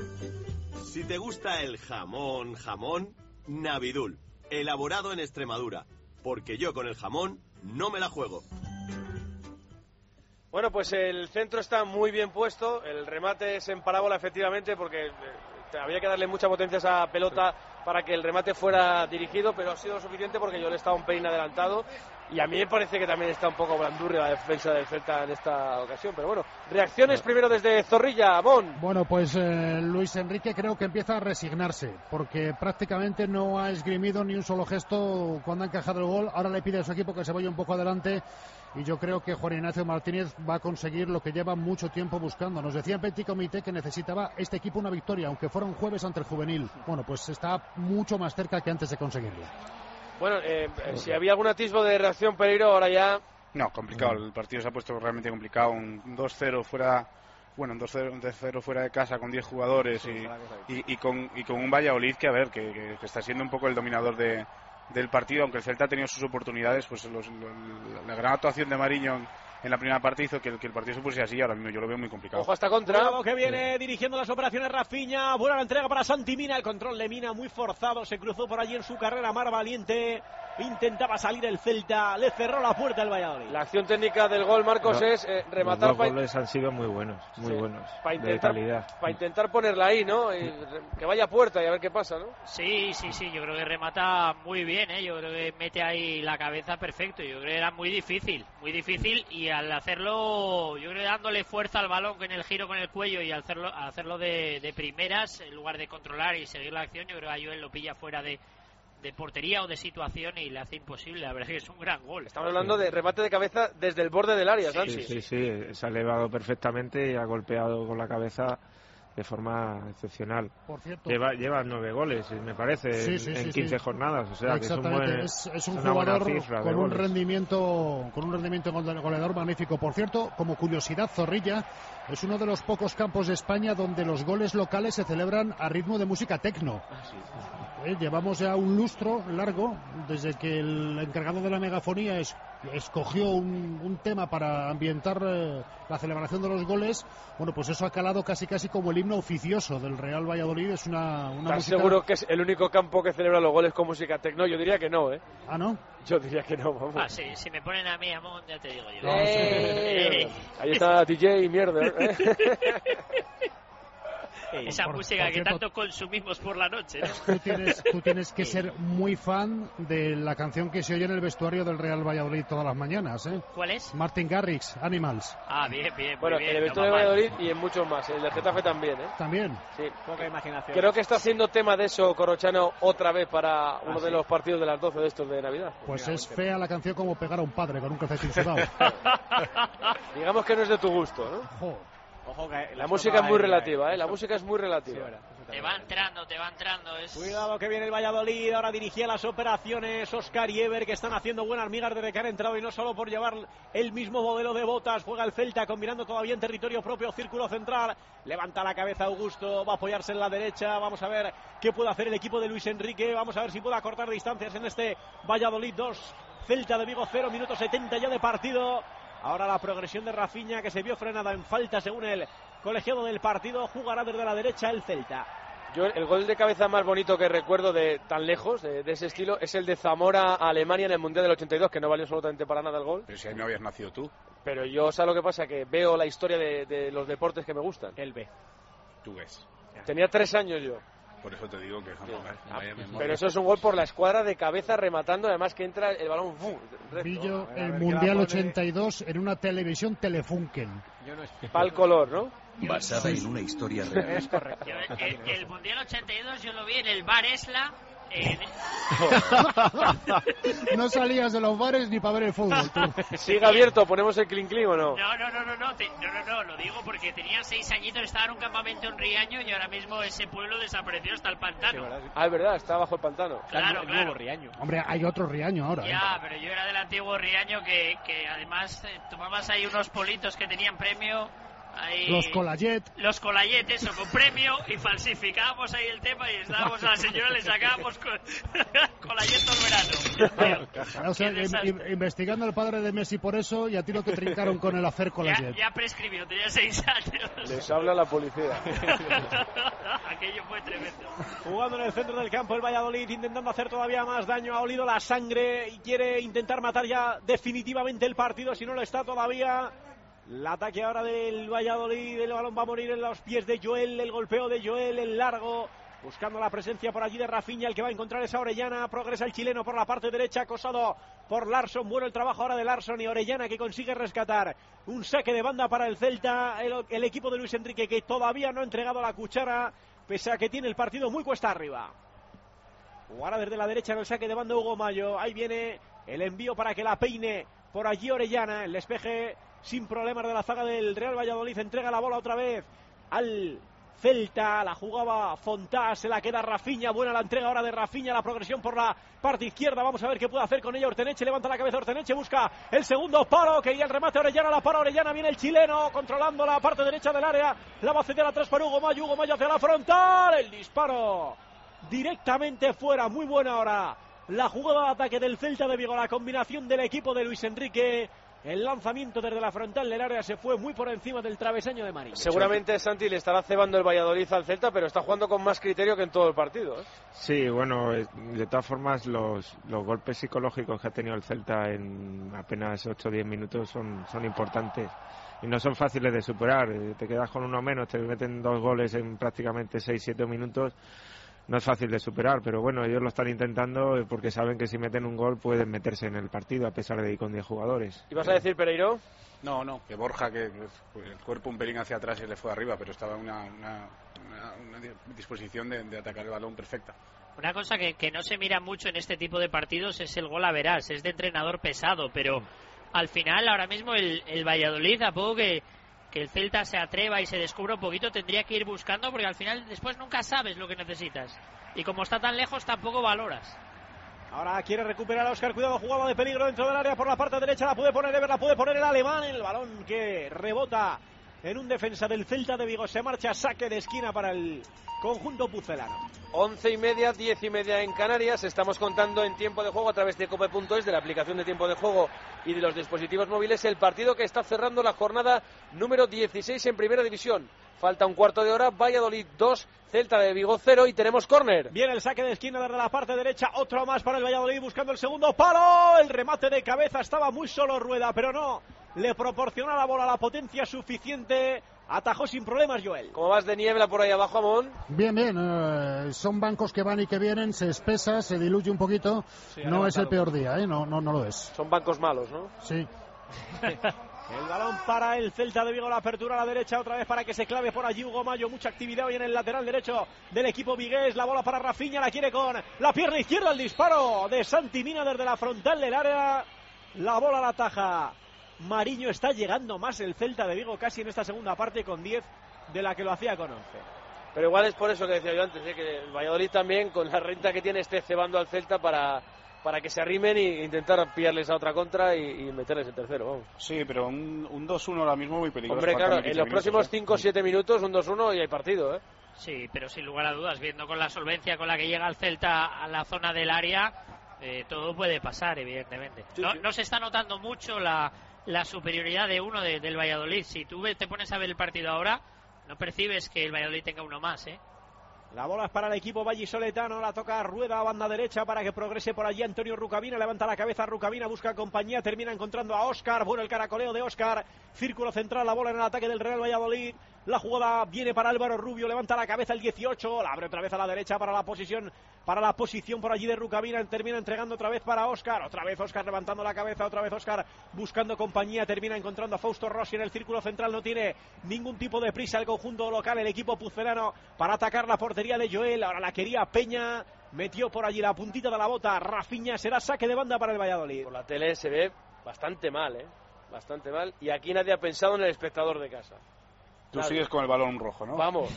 Si te gusta el jamón, jamón, Navidul, elaborado en Extremadura, porque yo con el jamón no me la juego. Bueno, pues el centro está muy bien puesto, el remate es en parábola efectivamente porque eh, había que darle mucha potencia a esa pelota para que el remate fuera dirigido, pero ha sido lo suficiente porque yo le estaba un pelín adelantado y a mí me parece que también está un poco blandurria la defensa del Celta en esta ocasión, pero bueno, reacciones primero desde Zorrilla, Bon. Bueno, pues eh, Luis Enrique creo que empieza a resignarse porque prácticamente no ha esgrimido ni un solo gesto cuando ha encajado el gol. Ahora le pide a su equipo que se vaya un poco adelante y yo creo que Juan Ignacio Martínez va a conseguir lo que lleva mucho tiempo buscando. Nos decía en Petit Comité que necesitaba este equipo una victoria, aunque fuera un jueves ante el Juvenil. Bueno, pues está mucho más cerca que antes de conseguirla. Bueno, eh, si había algún atisbo de reacción peligro, ahora ya... No, complicado, el partido se ha puesto realmente complicado, un dos cero fuera... Bueno, un dos cero fuera de casa con diez jugadores y, y, y, con, y con un Valladolid que, a ver, que, que, que está siendo un poco el dominador de, del partido, aunque el Celta ha tenido sus oportunidades, pues los, los, la gran actuación de Mariño en, en la primera parte hizo que el, que el partido se pusiese así. Ahora mismo yo lo veo muy complicado. Ojo hasta contra. Luego que viene sí. dirigiendo las operaciones Rafinha. Buena la entrega para Santi Mina. El control de Mina muy forzado. Se cruzó por allí en su carrera Mar Valiente. Intentaba salir el Celta. Le cerró la puerta al Valladolid. La acción técnica del gol, Marcos, no, es eh, rematar. Los dos goles han sido muy buenos. Muy sí. buenos. Para intentar, de calidad. Para intentar ponerla ahí, ¿no? Y que vaya a puerta y a ver qué pasa, ¿no? Sí, sí, sí. Yo creo que remata muy bien, ¿eh? Yo creo que mete ahí la cabeza perfecto. Yo creo que era muy difícil. Muy difícil. Y al hacerlo, yo creo que dándole fuerza al balón en el giro con el cuello y al hacerlo, al hacerlo de, de primeras, en lugar de controlar y seguir la acción, yo creo que a Joel lo pilla fuera de, de portería o de situación y le hace imposible. La verdad es que es un gran gol. Estamos hablando sí. de remate de cabeza desde el borde del área, Sansi. Sí, sí, sí, sí, se ha elevado perfectamente y ha golpeado con la cabeza de forma excepcional. Por cierto, lleva, lleva nueve goles, me parece, sí, sí, en, sí, en quince sí. jornadas. O sea, que es un, buen, es, es un es jugador con un goles. rendimiento con un rendimiento goleador magnífico. Por cierto, como curiosidad, Zorrilla es uno de los pocos campos de España donde los goles locales se celebran a ritmo de música tecno. Ah, sí. Eh, llevamos ya un lustro largo desde que el encargado de la megafonía es escogió un, un tema para ambientar eh, la celebración de los goles, bueno, pues eso ha calado casi casi como el himno oficioso del Real Valladolid. Es una, una ¿Estás música... seguro que es el único campo que celebra los goles con música techno? Yo diría que no, ¿eh? Ah, ¿no? Yo diría que no, vamos. Ah, sí, si me ponen a mí, Amón, ya te digo yo. ¡Eh! Ahí está D J y mierda, ¿eh? Esa por, música por que cierto, tanto consumimos por la noche, ¿no? Tú tienes, tú tienes que ser muy fan de la canción que se oye en el vestuario del Real Valladolid todas las mañanas, ¿eh? ¿Cuál es? Martin Garrix, Animals. Ah, bien, bien, Bueno, muy bien, en el no vestuario va de mal. Valladolid y en muchos más. El de Getafe también, ¿eh? También. Sí. Poca imaginación. Creo que está haciendo tema de eso Corrochano otra vez para uno ¿Ah, de sí? los partidos de las doce de estos de Navidad. Pues es fea la canción como pegar a un padre con un calcetín sudado. Digamos que no es de tu gusto, ¿no? Jo. Ojo que La música es muy relativa, ¿eh? La música es muy relativa. Te va entrando, te va entrando. Es... Cuidado que viene el Valladolid, ahora dirigía las operaciones Oscar y Ever, que están haciendo buenas migas desde que han entrado, y no solo por llevar el mismo modelo de botas. Juega el Celta combinando todavía en territorio propio, círculo central, levanta la cabeza Augusto, va a apoyarse en la derecha. Vamos a ver qué puede hacer el equipo de Luis Enrique, vamos a ver si puede acortar distancias en este Valladolid dos, Celta de Vigo cero, minuto setenta ya de partido. Ahora la progresión de Rafinha, que se vio frenada en falta según el colegiado del partido. Jugará desde la derecha el Celta. Yo el gol de cabeza más bonito que recuerdo de tan lejos, de, de ese estilo, es el de Zamora a Alemania en el Mundial del ochenta y dos, que no valió absolutamente para nada el gol. Pero si ahí no habías nacido tú. Pero yo, ¿sabes lo que pasa? Que veo la historia de, de los deportes que me gustan. El B. Tú ves. Tenía tres años yo. Por eso te digo que jamás, Sí. vaya memoria. Pero eso es un gol por la escuadra de cabeza rematando, además que entra el balón. ¡Fu! Pillo A ver, a el ver, ¿qué Mundial va a ochenta y dos en una televisión Telefunken. Yo no es... Pal color, ¿no? Basada en una historia real. Es correcto. Yo, el, el Mundial ochenta y dos yo lo vi en el bar Esla. En... No salías de los bares ni para ver el fútbol, tú. ¿Sigue abierto? ¿Ponemos el clink clink o no? No, no, no, no, no, te- no, no, no, lo digo porque tenía seis añitos, estaba en un campamento en Riaño y ahora mismo ese pueblo desapareció hasta el pantano. Ah, es verdad, está bajo el pantano. Claro, el claro. nuevo Riaño. Hombre, hay otro Riaño ahora. ¿eh? Ya, pero yo era del antiguo Riaño que, que además eh, tomabas ahí unos politos que tenían premio. Ahí, Los Colayet. Los Colayet, eso, con premio, y falsificábamos ahí el tema y estábamos a la señora, le sacábamos con, Colayet todo el verano. O sea, Qué in- desastre. in- investigando al padre de Messi por eso, y a ti no te trincaron con el hacer Ya, Colayet. ya prescribió, tenía seis años. Les habla la policía. Aquello fue tremendo. Jugando en el centro del campo el Valladolid, intentando hacer todavía más daño. Ha olido la sangre y quiere intentar matar ya definitivamente el partido, si no lo está todavía. El ataque ahora del Valladolid, el balón va a morir en los pies de Joel, el golpeo de Joel, el largo, buscando la presencia por allí de Rafinha, el que va a encontrar esa Orellana. Progresa el chileno por la parte derecha, acosado por Larsson. Bueno el trabajo ahora de Larsson, y Orellana que consigue rescatar un saque de banda para el Celta, el, el equipo de Luis Enrique, que todavía no ha entregado la cuchara, pese a que tiene el partido muy cuesta arriba. Jugará desde la derecha en el saque de banda Hugo Mayo. Ahí viene el envío para que la peine por allí Orellana. El despeje sin problemas de la zaga del Real Valladolid. Entrega la bola otra vez al Celta. La jugaba Fontá, se la queda Rafinha. Buena la entrega ahora de Rafinha. La progresión por la parte izquierda. Vamos a ver qué puede hacer con ella Orteneche. Levanta la cabeza Orteneche. Busca el segundo palo. Quería el remate Orellana. La para Orellana. Viene el chileno controlando la parte derecha del área. La va a ceder atrás para Hugo Mayo. Hugo Mayo hacia la frontal. El disparo directamente fuera. Muy buena ahora la jugada de ataque del Celta de Vigo. La combinación del equipo de Luis Enrique. El lanzamiento desde la frontal del área se fue muy por encima del travesaño de Marín. Seguramente Santi le estará cebando el Valladolid al Celta, pero está jugando con más criterio que en todo el partido, ¿eh? Sí, bueno, eh, de todas formas los, los golpes psicológicos que ha tenido el Celta en apenas ocho o diez minutos son, son importantes y no son fáciles de superar. Eh, Te quedas con uno menos, te meten dos goles en prácticamente seis siete minutos. No es fácil de superar, pero bueno, ellos lo están intentando porque saben que si meten un gol pueden meterse en el partido a pesar de ir con diez jugadores. ¿Y vas a decir, Pereiro? No, no, que Borja, que pues, el cuerpo un pelín hacia atrás y le fue arriba, pero estaba en una, una, una, una disposición de, de atacar el balón perfecta. Una cosa que, que no se mira mucho en este tipo de partidos es el gol a verás, es de entrenador pesado, pero al final ahora mismo el, el Valladolid, a poco que, que el Celta se atreva y se descubra un poquito, tendría que ir buscando, porque al final después nunca sabes lo que necesitas. Y como está tan lejos, tampoco valoras. Ahora quiere recuperar a Oscar, cuidado, jugada de peligro dentro del área por la parte derecha, la puede poner Ever, la puede poner el alemán, el balón que rebota en un defensa del Celta de Vigo. Se marcha, saque de esquina para el conjunto pucelano. Once y media, diez y media en Canarias. Estamos contando en tiempo de juego a través de cope punto es, de la aplicación de tiempo de juego y de los dispositivos móviles, el partido que está cerrando la jornada número dieciséis en Primera División. Falta un cuarto de hora, Valladolid dos, Celta de Vigo cero y tenemos córner. Viene el saque de esquina desde la parte derecha, otro más para el Valladolid buscando el segundo palo. El remate de cabeza, estaba muy solo Rueda, pero no le proporcionó a la bola la potencia suficiente. Atajó sin problemas Joel. ¿Cómo vas de niebla por ahí abajo, Amón? Bien, bien. Eh, son bancos que van y que vienen, se espesa, se diluye un poquito. Sí, no es el peor día, ¿eh? No, no, no lo es. Son bancos malos, ¿no? Sí. El balón para el Celta de Vigo, la apertura a la derecha otra vez para que se clave por allí Hugo Mayo. Mucha actividad hoy en el lateral derecho del equipo vigués. La bola para Rafinha, la quiere con la pierna izquierda. El disparo de Santi Mina desde la frontal del área. La bola la ataja Mariño. Está llegando más el Celta de Vigo casi en esta segunda parte con diez de la que lo hacía con once. Pero igual es por eso que decía yo antes, ¿eh? Que el Valladolid también con la renta que tiene esté cebando al Celta para... para que se arrimen e intentar pillarles a otra contra y, y meterles el tercero, vamos. Sí, pero un, un dos uno ahora mismo muy peligroso. Hombre, claro, en los próximos cinco o siete minutos un dos uno y hay partido, ¿eh? Sí, pero sin lugar a dudas, viendo con la solvencia con la que llega el Celta a la zona del área, eh, todo puede pasar, evidentemente. Sí, no, sí. no se está notando mucho la, la superioridad de uno de, del Valladolid. Si tú te pones a ver el partido ahora, no percibes que el Valladolid tenga uno más, ¿eh? La bola es para el equipo vallisoletano, la toca Rueda a banda derecha para que progrese por allí Antonio Rucavina, levanta la cabeza Rucavina, busca compañía, termina encontrando a Óscar, bueno el caracoleo de Óscar, círculo central, la bola en el ataque del Real Valladolid, la jugada viene para Álvaro Rubio, levanta la cabeza el dieciocho, la abre otra vez a la derecha para la posición, para la posición por allí de Rucavina, termina entregando otra vez para Óscar, otra vez Óscar levantando la cabeza, otra vez Óscar buscando compañía, termina encontrando a Fausto Rossi en el círculo central, no tiene ningún tipo de prisa el conjunto local, el equipo pucelano para atacar la portería de Joel, ahora la quería Peña, metió por allí la puntita de la bota, Rafinha, será saque de banda para el Valladolid. Por la tele se ve bastante mal, ¿eh? Bastante mal, y aquí nadie ha pensado en el espectador de casa. Tú Nadie. sigues con el balón rojo, ¿no? Vamos.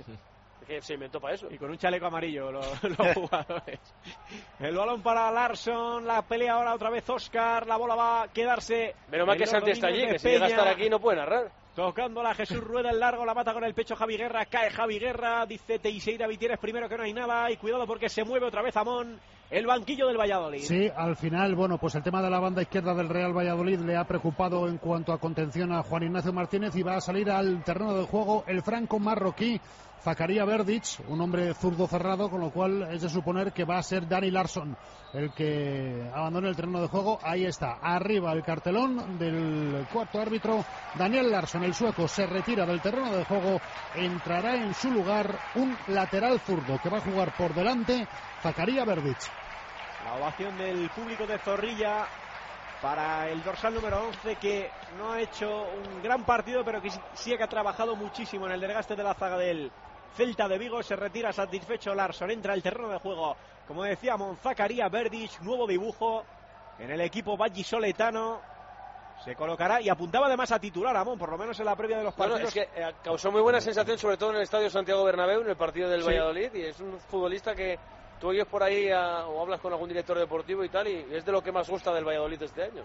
Que se inventó para eso. Y con un chaleco amarillo los, los jugadores. El balón para Larsson, la pelea ahora otra vez Óscar, la bola va a quedarse. Menos mal que Santi está allí, que si llega a estar aquí no puede narrar. Tocándola Jesús Rueda el largo, la mata con el pecho Javi Guerra, cae Javi Guerra, dice Teixeira Vitieres primero que no hay nada, y cuidado porque se mueve otra vez Amón, el banquillo del Valladolid. Sí, al final, bueno, pues el tema de la banda izquierda del Real Valladolid le ha preocupado en cuanto a contención a Juan Ignacio Martínez y va a salir al terreno del juego el franco marroquí Zakaria Verdic, un hombre zurdo cerrado, con lo cual es de suponer que va a ser Dani Larsson el que abandone el terreno de juego. Ahí está, arriba el cartelón del cuarto árbitro. Daniel Larsson, el sueco, se retira del terreno de juego. Entrará en su lugar un lateral zurdo que va a jugar por delante, Zakaria Verdic. La ovación del público de Zorrilla para el dorsal número once, que no ha hecho un gran partido, pero que sí que ha trabajado muchísimo en el desgaste de la zaga del Celta de Vigo. Se retira satisfecho Larsson, entra al terreno de juego, como decíamos, Zakaria Verdic, nuevo dibujo en el equipo vallisoletano. Se colocará y apuntaba además a titular Amón, por lo menos en la previa de los partidos. Bueno, es que eh, causó muy buena sensación, sobre todo en el estadio Santiago Bernabéu, en el partido del Sí. Valladolid, y es un futbolista que tú oyes por ahí a, o hablas con algún director deportivo y tal, y es de lo que más gusta del Valladolid este año.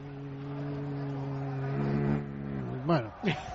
Bueno.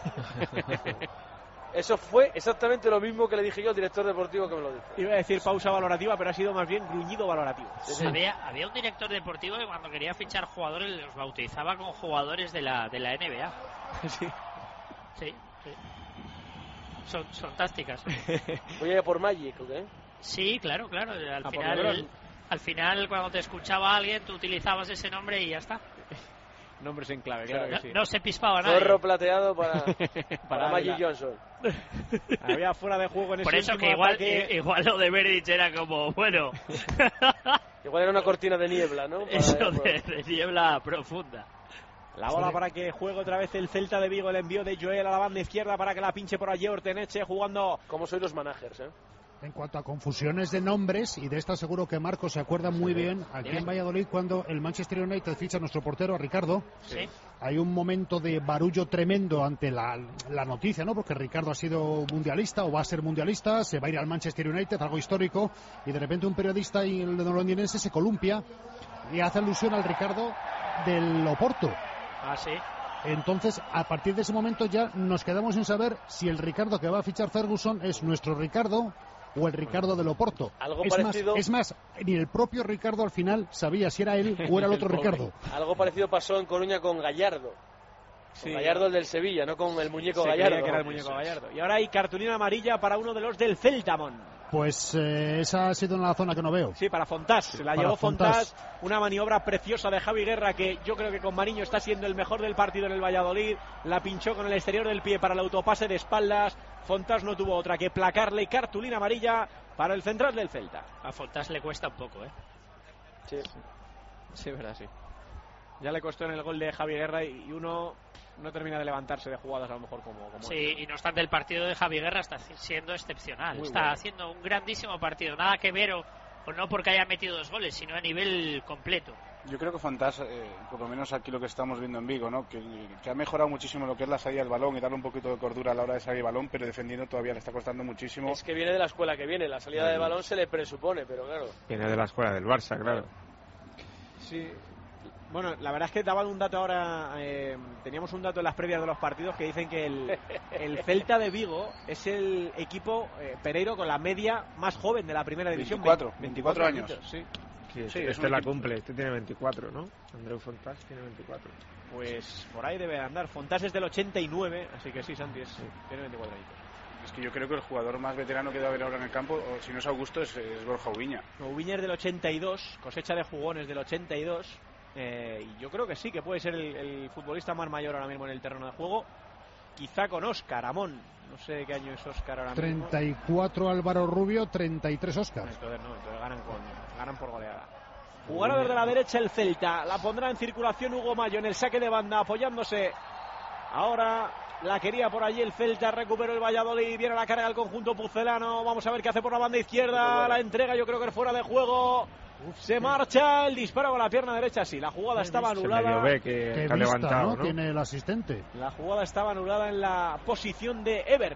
Eso fue exactamente lo mismo que le dije yo al director deportivo que me lo dijo. Iba a decir pausa valorativa, pero ha sido más bien gruñido valorativo. Sí. Había, había un director deportivo que cuando quería fichar jugadores los bautizaba con jugadores de la, de la N B A. Sí. Sí, sí. Son, son tácticas. Voy a ir por Magic, ¿o qué? Sí, claro, claro. Al Ah, por final, LeBron. al final, cuando te escuchaba alguien, tú utilizabas ese nombre y ya está. Nombres en clave, claro que No, sí. no se pispaba nadie. Zorro plateado para, para, Para Magic Ávila. Johnson. Había fuera de juego en ese Por eso último que igual, ataque. i- igual lo de Verdic era como, bueno, Igual era una cortina de niebla, ¿no? Para- eso para- de, de niebla profunda. La bola para que juegue otra vez el Celta de Vigo, el envío de Joel a la banda izquierda para que la pinche por allí Orteneche jugando. ¿Cómo sois los managers, eh? En cuanto a confusiones de nombres, y de esta seguro que Marco se acuerda muy bien, aquí en Valladolid, cuando el Manchester United ficha a nuestro portero, a Ricardo, Sí. hay un momento de barullo tremendo ante la, la noticia, ¿no? Porque Ricardo ha sido mundialista o va a ser mundialista, se va a ir al Manchester United, algo histórico, y de repente un periodista y el londinense se columpia y hace alusión al Ricardo del Oporto. Ah, sí. entonces a partir de ese momento ya nos quedamos sin saber si el Ricardo que va a fichar Ferguson es nuestro Ricardo o el Ricardo del Oporto. Algo es, parecido... más, es más, ni el propio Ricardo al final sabía si era él o era el otro Ricardo. Algo parecido pasó en Coruña con Gallardo. Sí. Con Gallardo el del Sevilla, no con el muñeco Se Gallardo. creía que era el muñeco Gallardo. Y ahora hay cartulina amarilla para uno de los del Celta, Mon. Pues eh, esa ha sido una zona que no veo. Sí, para Fontás. Se la para llevó Fontás. Fontás. Una maniobra preciosa de Javi Guerra que yo creo que con Mariño está siendo el mejor del partido en el Valladolid. La pinchó con el exterior del pie para el autopase de espaldas. Fontás no tuvo otra que placarle. Cartulina amarilla para el central del Celta. A Fontás le cuesta un poco, ¿eh? Sí, sí, verdad, sí. Ya le costó en el gol de Javi Guerra y uno no termina de levantarse de jugadas a lo mejor como... como sí, y no obstante el partido de Javi Guerra está siendo excepcional. Muy está bueno. haciendo un grandísimo partido. Nada que ver o, o no porque haya metido dos goles, sino a nivel completo. Yo creo que Fontás, eh, por lo menos aquí lo que estamos viendo en Vigo, ¿no? que, que ha mejorado muchísimo lo que es la salida del balón y darle un poquito de cordura a la hora de salir el balón, pero defendiendo todavía le está costando muchísimo. Es que viene de la escuela que viene, la salida de balón se le presupone, pero claro. Viene de la escuela del Barça, claro. Sí. Bueno, la verdad es que daban un dato ahora, eh, teníamos un dato en las previas de los partidos que dicen que el, el Celta de Vigo es el equipo, eh, Pereiro, con la media más joven de la primera división. veinticuatro, veinticuatro años. añitos, sí. Sí, Sí, este es un la equipo. cumple, este tiene veinticuatro, ¿no? Andreu Fontás tiene veinticuatro. Pues por ahí debe andar. Fontás es del ochenta y nueve, así que sí, Santi, es, sí. tiene veinticuatro añitos. Es que yo creo que el jugador más veterano que debe haber ahora en el campo, o si no es Augusto, es, es Borja Ubiña. Ubiña es del ochenta y dos, cosecha de jugones del ochenta y dos. Eh, y yo creo que sí, que puede ser el, el futbolista más mayor ahora mismo en el terreno de juego. Quizá con Óscar Amón. No sé de qué año es Óscar ahora mismo. treinta y cuatro Álvaro Rubio, treinta y tres Óscar. Entonces no, entonces ganan, con, ganan por goleada. Jugador desde la derecha el Celta. La pondrá en circulación Hugo Mayo en el saque de banda, apoyándose. Ahora la quería por allí el Celta, recuperó el Valladolid, viene a la carga del conjunto pucelano. Vamos a ver qué hace por la banda izquierda. La entrega yo creo que es fuera de juego. Se marcha el disparo con la pierna derecha. Sí, la jugada estaba anulada. Ve que, Qué que ha vista, levantado, ¿no? ¿no? Tiene el asistente. La jugada estaba anulada en la posición de Ebert.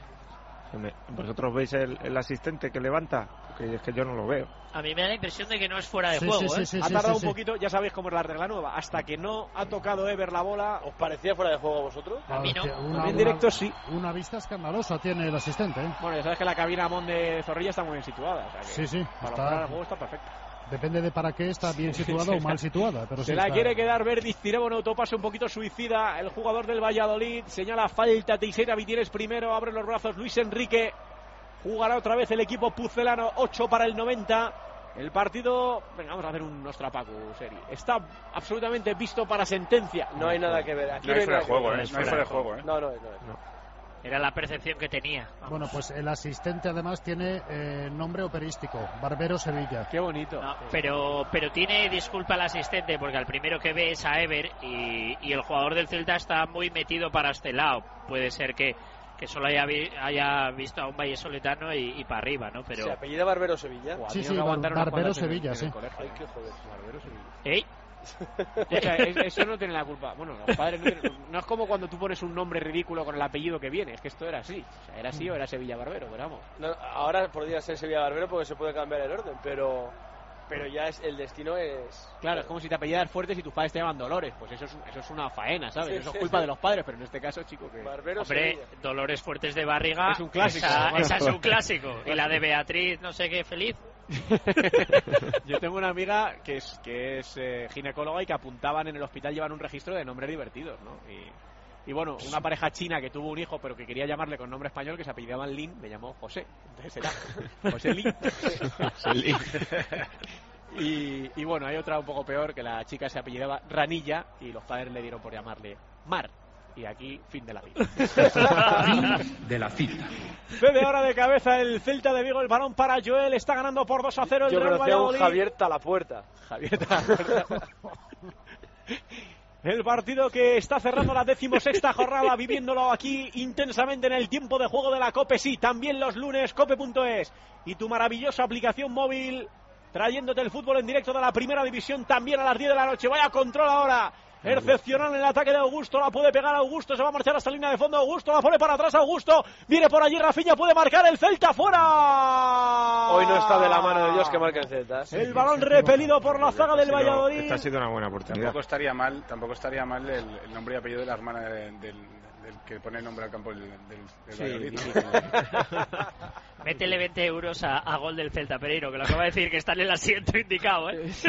¿Vosotros veis el, el asistente que levanta? Porque es que yo no lo veo. A mí me da la impresión de que no es fuera de Sí, juego, sí, sí, ¿eh? sí, Ha sí, tardado sí, un sí. poquito, ya sabéis cómo es la regla nueva. Hasta que no ha tocado Ebert la bola. ¿Os parecía fuera de juego a vosotros? A mí no. Hostia, una, En directo sí. Una vista escandalosa tiene el asistente, ¿eh? Bueno, ya sabes que la cabina Amón de Zorrilla está muy bien situada. O sea que Sí, sí, para está- lo fuera de juego está perfecto. Depende de para qué está bien situada o mal situada. Pero Se sí la está- quiere quedar Verdiz, tiraba un autopase un poquito suicida. El jugador del Valladolid señala falta. Teixeira Vitieres primero, abre los brazos Luis Enrique. Jugará otra vez el equipo pucelano, ocho para el noventa. El partido, venga, vamos a hacer un Nostrapacu serie. Está absolutamente visto para sentencia. No hay nada que ver. Aquí No hay hay fuera nada de que juego, ver. ¿eh? No hay fuera de juego, ¿eh? No, no, es, no es. No. Era la percepción que tenía. Bueno, pues el asistente además tiene eh, nombre operístico, Barbero Sevilla. Qué bonito. No, pero, pero tiene disculpa el asistente porque al primero que ve es a Ever y, y el jugador del Celta está muy metido para este lado. Puede ser que, que solo haya, vi- haya visto a un vallesoletano y, y para arriba, ¿no? Pero ¿Se apellida Barbero Sevilla? Buah, Sí, tengo sí, que aguantar Bar- unas Barbero cuantas en el- Sevilla, en el sí. colegio. Ay, qué joder. Barbero Sevilla. ¡Ey! Escucha, es- eso no tiene la culpa. Bueno, los padres no, tienen- no es como cuando tú pones un nombre ridículo con el apellido que viene. Es que esto era así. O sea, era así o era Sevilla Barbero, pero vamos. No, ahora podría ser Sevilla Barbero porque se puede cambiar el orden, pero pero ya es el destino es... Claro, es como si te apellidas Fuertes y tus padres te llaman Dolores. Pues eso es, eso es una faena, ¿sabes? Sí, eso sí, es culpa sí. de los padres, pero en este caso, chico, que... Barbero Hombre, Sevilla. Dolores Fuertes de Barriga. Es un clásico. Esa, Bueno. esa es un clásico. Y la de Beatriz, no sé qué, feliz. Yo tengo una amiga que es que es eh, ginecóloga y que apuntaban en el hospital, llevan un registro de nombres divertidos, ¿no? Y, y bueno, una pareja china que tuvo un hijo pero que quería llamarle con nombre español, que se apellidaban Lin, me llamó José. Entonces era José Lin. y, y bueno, hay otra un poco peor, que la chica se apellidaba Ranilla y los padres le dieron por llamarle Mar. Y aquí, fin de la cita. Fin de la cita. Cede ahora de cabeza el Celta de Vigo, el balón para Joel, está ganando por dos a cero el Yo Real conocía a un Valladolid. Javier Talapuerta. Javier Talapuerta. El partido que está cerrando la decimosexta jornada, viviéndolo aquí intensamente en el tiempo de juego de la COPE, sí, también los lunes, cope punto es, y tu maravillosa aplicación móvil, trayéndote el fútbol en directo de la primera división también a las diez de la noche. Vaya control ahora excepcional en el ataque de Augusto, la puede pegar Augusto, se va a marchar hasta la línea de fondo Augusto, la pone para atrás Augusto, viene por allí Rafinha, puede marcar el Celta, fuera. Hoy no está de la mano de Dios que marque el Celta. El balón repelido por la zaga del Valladolid. Esta ha sido una buena oportunidad. Tampoco estaría mal, tampoco estaría mal el, el nombre y apellido de la hermana de, del, del que pone el nombre al campo del, del, del Valladolid. Métele veinte euros a, a gol del Celta, Pereiro, que lo acaba de decir que está en el asiento indicado, ¿eh? Sí.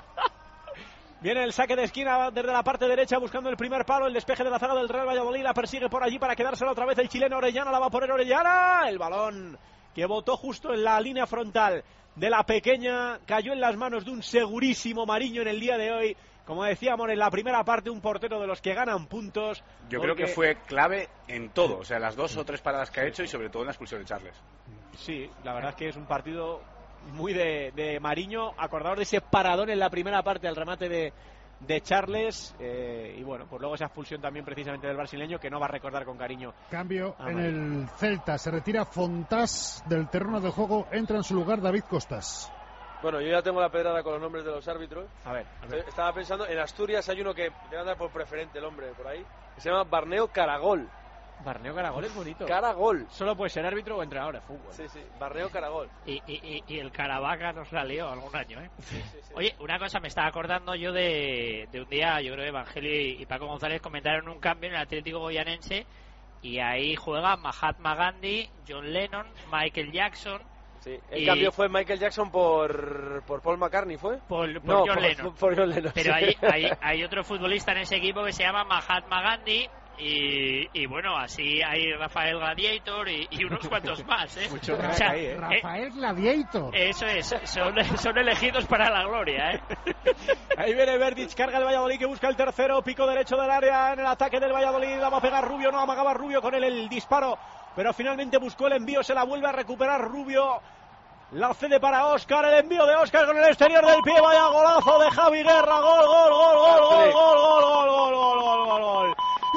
Viene el saque de esquina desde la parte derecha buscando el primer palo, el despeje de la zaga del Real Valladolid, la persigue por allí para quedársela otra vez el chileno Orellana, la va a poner Orellana, el balón que botó justo en la línea frontal de la pequeña, cayó en las manos de un segurísimo Mariño en el día de hoy, como decíamos en la primera parte, un portero de los que ganan puntos. Yo porque... creo que fue clave en todo, o sea, las dos o tres paradas que ha hecho y sobre todo en la expulsión de Charles. Sí, la verdad es que es un partido muy de, de Mariño, acordaos de ese paradón en la primera parte al remate de, de Charles, eh, y bueno, pues luego esa expulsión también precisamente del brasileño, que no va a recordar con cariño. Cambio Ah, en vale. el Celta, se retira Fontás del terreno de juego, entra en su lugar David Costas. Bueno, yo ya tengo la pedrada con los nombres de los árbitros. A ver, a ver. Estaba pensando, en Asturias hay uno que debe andar por preferente el hombre por ahí, que se llama Barneo Caragol. Barneo Caragol es bonito. Caragol. Solo puede ser árbitro o entrenador de fútbol. Sí, sí, Barneo Caragol. Y, y, y, y el Caravaca nos la lió algún año, ¿eh? Sí, sí, sí. Oye, una cosa, me estaba acordando yo de, de un día, yo creo que Evangelio y, y Paco González comentaron un cambio en el Atlético Goyanense y ahí juega Mahatma Gandhi, John Lennon, Michael Jackson. Sí, el y... cambio fue Michael Jackson por, por Paul McCartney, ¿fue? Por, por no, John por, Lennon. por John Lennon. Pero sí. hay, hay, hay otro futbolista en ese equipo que se llama Mahatma Gandhi. Y, y bueno, así hay Rafael Gladiator y, y unos cuantos más, ¿eh? Mucho O sea, ahí, ¿eh? Rafael Gladiator. Eso es, son, son elegidos para la gloria, ¿eh? Ahí viene Verdic, carga el Valladolid que busca el tercero, pico derecho del área en el ataque del Valladolid, la va a pegar Rubio, no amagaba Rubio con él el disparo, pero finalmente buscó el envío, se la vuelve a recuperar Rubio, la cede para Óscar, el envío de Óscar con el exterior del pie, vaya golazo de Javi Guerra, gol, gol, gol, gol, gol, gol, gol, gol, gol, gol, gol, gol, gol.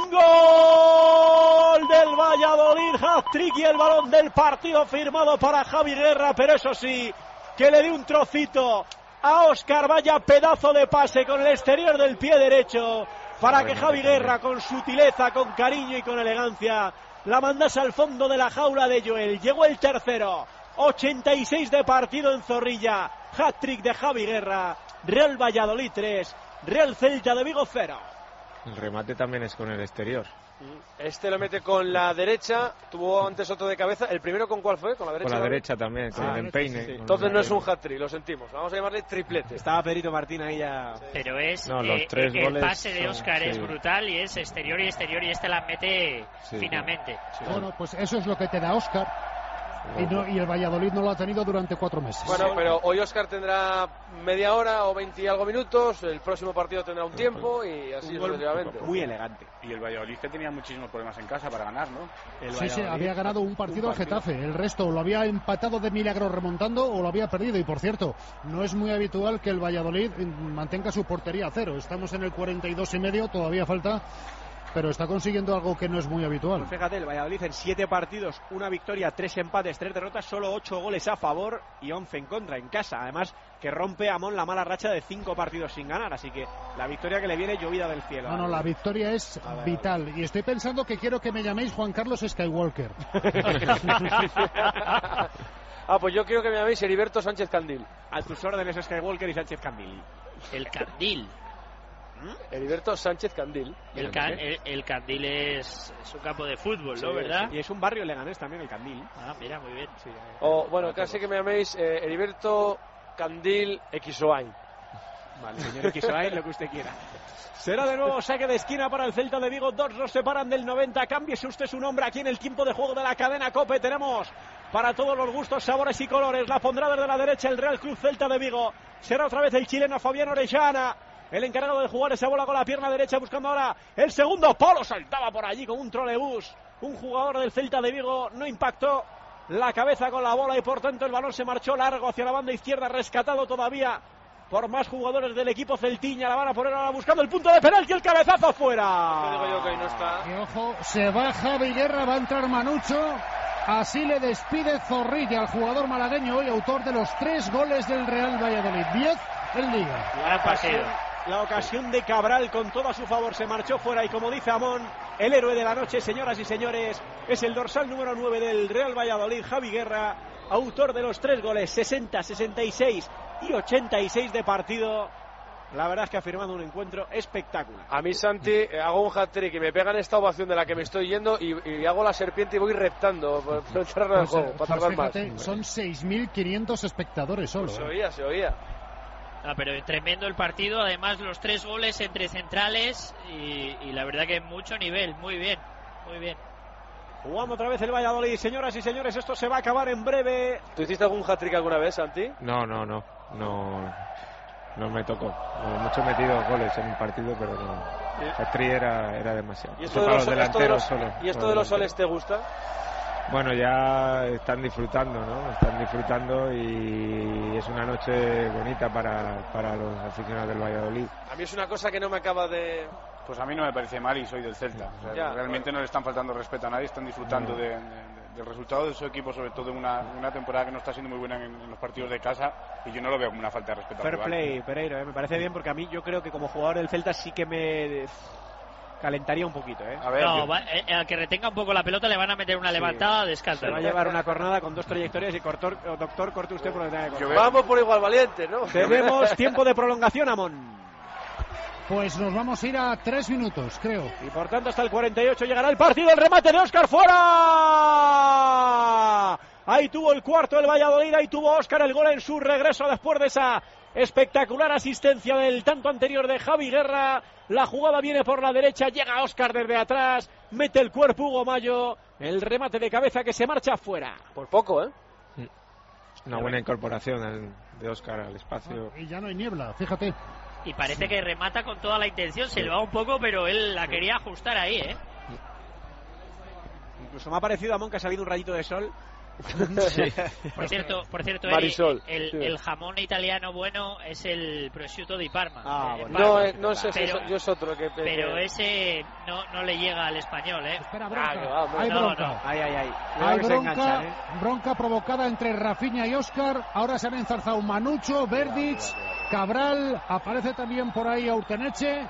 Gol del Valladolid, hat-trick y el balón del partido firmado para Javi Guerra, pero eso sí, que le dio un trocito a Óscar, vaya pedazo de pase con el exterior del pie derecho para que Javi Guerra con sutileza, con cariño y con elegancia la mandase al fondo de la jaula de Joel. Llegó el tercero, ochenta y seis de partido en Zorrilla, hat-trick de Javi Guerra, Real Valladolid tres, Real Celta de Vigo cero. El remate también es con el exterior. Este lo mete con la derecha, tuvo antes otro de cabeza. ¿El primero con cuál fue? Con la derecha. Con la ¿no? derecha también, con Ah, el empeine. sí. Con Entonces el no es un empeine. hat-trick, lo sentimos. Vamos a llamarle triplete. Estaba Perito Martín ahí ya. Pero es No, los eh, tres el goles pase de son- Óscar sí. es brutal y es exterior y exterior y este la mete Sí, finamente. Bueno, pues eso es lo que te da Óscar. Y, no, y el Valladolid no lo ha tenido durante cuatro meses. Bueno, pero hoy Óscar tendrá media hora o veinte y algo minutos, el próximo partido tendrá un tiempo y así sucesivamente. Muy elegante. Y el Valladolid que tenía muchísimos problemas en casa para ganar, ¿no? El Sí, sí, Valladolid. había ganado un partido Un al Getafe. El resto lo había empatado de milagro remontando o lo había perdido. Y por cierto, no es muy habitual que el Valladolid mantenga su portería a cero. Estamos en el cuarenta y dos y medio, todavía falta, pero está consiguiendo algo que no es muy habitual. Pues fíjate, el Valladolid en siete partidos, una victoria, tres empates, tres derrotas, solo ocho goles a favor y once en contra en casa. Además que rompe Amón la mala racha de cinco partidos sin ganar, así que la victoria que le viene llovida del cielo. No, no, la victoria es vital. Y estoy pensando que quiero que me llaméis Juan Carlos Skywalker. Ah, pues yo quiero que me llaméis Heriberto Sánchez Candil. A tus órdenes Skywalker y Sánchez Candil. El Candil. Heriberto Sánchez Candil. El, ca- el, el Candil es, es un campo de fútbol, ¿no? Sí, ¿Verdad? sí. Y es un barrio leganés también, el Candil. Ah, mira, muy bien. Sí, O bueno, casi que me llaméis eh, Heriberto Candil Xoain. Vale, señor Iquisoay, lo que usted quiera. Será de nuevo saque de esquina para el Celta de Vigo. Dos nos separan del noventa. Cámbiese usted su nombre aquí en el tiempo de juego de la cadena COPE. Tenemos para todos los gustos, sabores y colores. La pondrá desde la derecha el Real Club Celta de Vigo. Será otra vez el chileno Fabián Orellana, el encargado de jugar esa bola con la pierna derecha, buscando ahora el segundo polo. Saltaba por allí con un trolebús. Un jugador del Celta de Vigo no impactó la cabeza con la bola y por tanto el balón se marchó largo hacia la banda izquierda, rescatado todavía por más jugadores del equipo celtiña. La van a poner ahora buscando el punto de penalti, el cabezazo fuera. Yo digo yo que ahí no está. Y ojo, se va Javi Guerra, va a entrar Manucho. Así le despide Zorrilla al jugador malagueño, hoy autor de los tres goles del Real Valladolid. Diez en Liga. Gran partido. la ocasión de Cabral con todo a su favor, se marchó fuera y como dice Amón, el héroe de la noche, señoras y señores, es el dorsal número nueve del Real Valladolid, Javi Guerra, autor de los tres goles, sesenta, sesenta y seis y ochenta y seis de partido. La verdad es que ha firmado un encuentro espectacular. A mí, Santi, eh, hago un hat-trick y me pegan esta ovación de la que me estoy yendo y, y hago la serpiente y voy reptando para, para entrarlo al juego, para tardar más. Son seis mil quinientos espectadores solo. Pues se ¿eh? oía, se oía. Ah, pero tremendo el partido, además los tres goles entre centrales y, y la verdad que mucho nivel, muy bien, muy bien. Jugando otra vez el Valladolid, señoras y señores, esto se va a acabar en breve. ¿Tú hiciste algún hat-trick alguna vez, Santi? No, no, no, no. No me tocó. Mucho he metido goles en un partido, pero no. El tri era, era demasiado. ¿Y esto de los, los esto de los, solo, ¿y esto de los soles te gusta? Bueno, ya están disfrutando, ¿no? Están disfrutando y es una noche bonita para, para los aficionados del Valladolid. A mí es una cosa que no me acaba de... Pues a mí no me parece mal y soy del Celta. O sea, ya, realmente bueno. no le están faltando respeto a nadie, están disfrutando no. de, de, del resultado de su equipo, sobre todo en una, una temporada que no está siendo muy buena en, en los partidos de casa, y yo no lo veo como una falta de respeto. Fair al play, rival. Pereiro, ¿eh? Me parece bien porque a mí yo creo que como jugador del Celta sí que me calentaría un poquito, ¿eh? A ver, No, yo... va, eh, al que retenga un poco la pelota le van a meter una Sí. levantada de escándalo. Se va a llevar una cornada con dos trayectorias y cortor, doctor, corte usted por lo que tenga que cortar. Vamos por igual valiente, ¿no? Tenemos tiempo de prolongación, Amón. Pues nos vamos a ir a tres minutos, creo. Y por tanto hasta el cuarenta y ocho llegará el partido, el remate de Óscar fuera. Ahí tuvo el cuarto el Valladolid, ahí tuvo Óscar el gol en su regreso después de esa espectacular asistencia del tanto anterior de Javi Guerra. La jugada viene por la derecha, llega Óscar desde atrás, mete el cuerpo Hugo Mayo, el remate de cabeza que se marcha fuera. Por poco, ¿eh? Una buena incorporación el, de Óscar al espacio. Y ya no hay niebla, fíjate. Y parece que remata con toda la intención, se le va un poco, pero él la quería ajustar ahí, ¿eh? Incluso me ha parecido, Amón, que ha salido un rayito de sol. Sí. Por cierto, por cierto Marisol, el, el, sí. el jamón italiano bueno es el prosciutto di Parma. Ah, eh, bueno. No, Parma. eh, no sé, pero, yo es otro que... pero que... ese no, no le llega al español, ¿eh? Espera, Ah, bronca. que va, hombre. Hay No, bronca. no. Ay, ay, ay. Hay Cuidado que se bronca, enganchan, ¿eh? bronca provocada entre Rafinha y Óscar. Ahora se han enzarzado Manucho, Verdic, Cabral. Aparece también por ahí Aurteneche.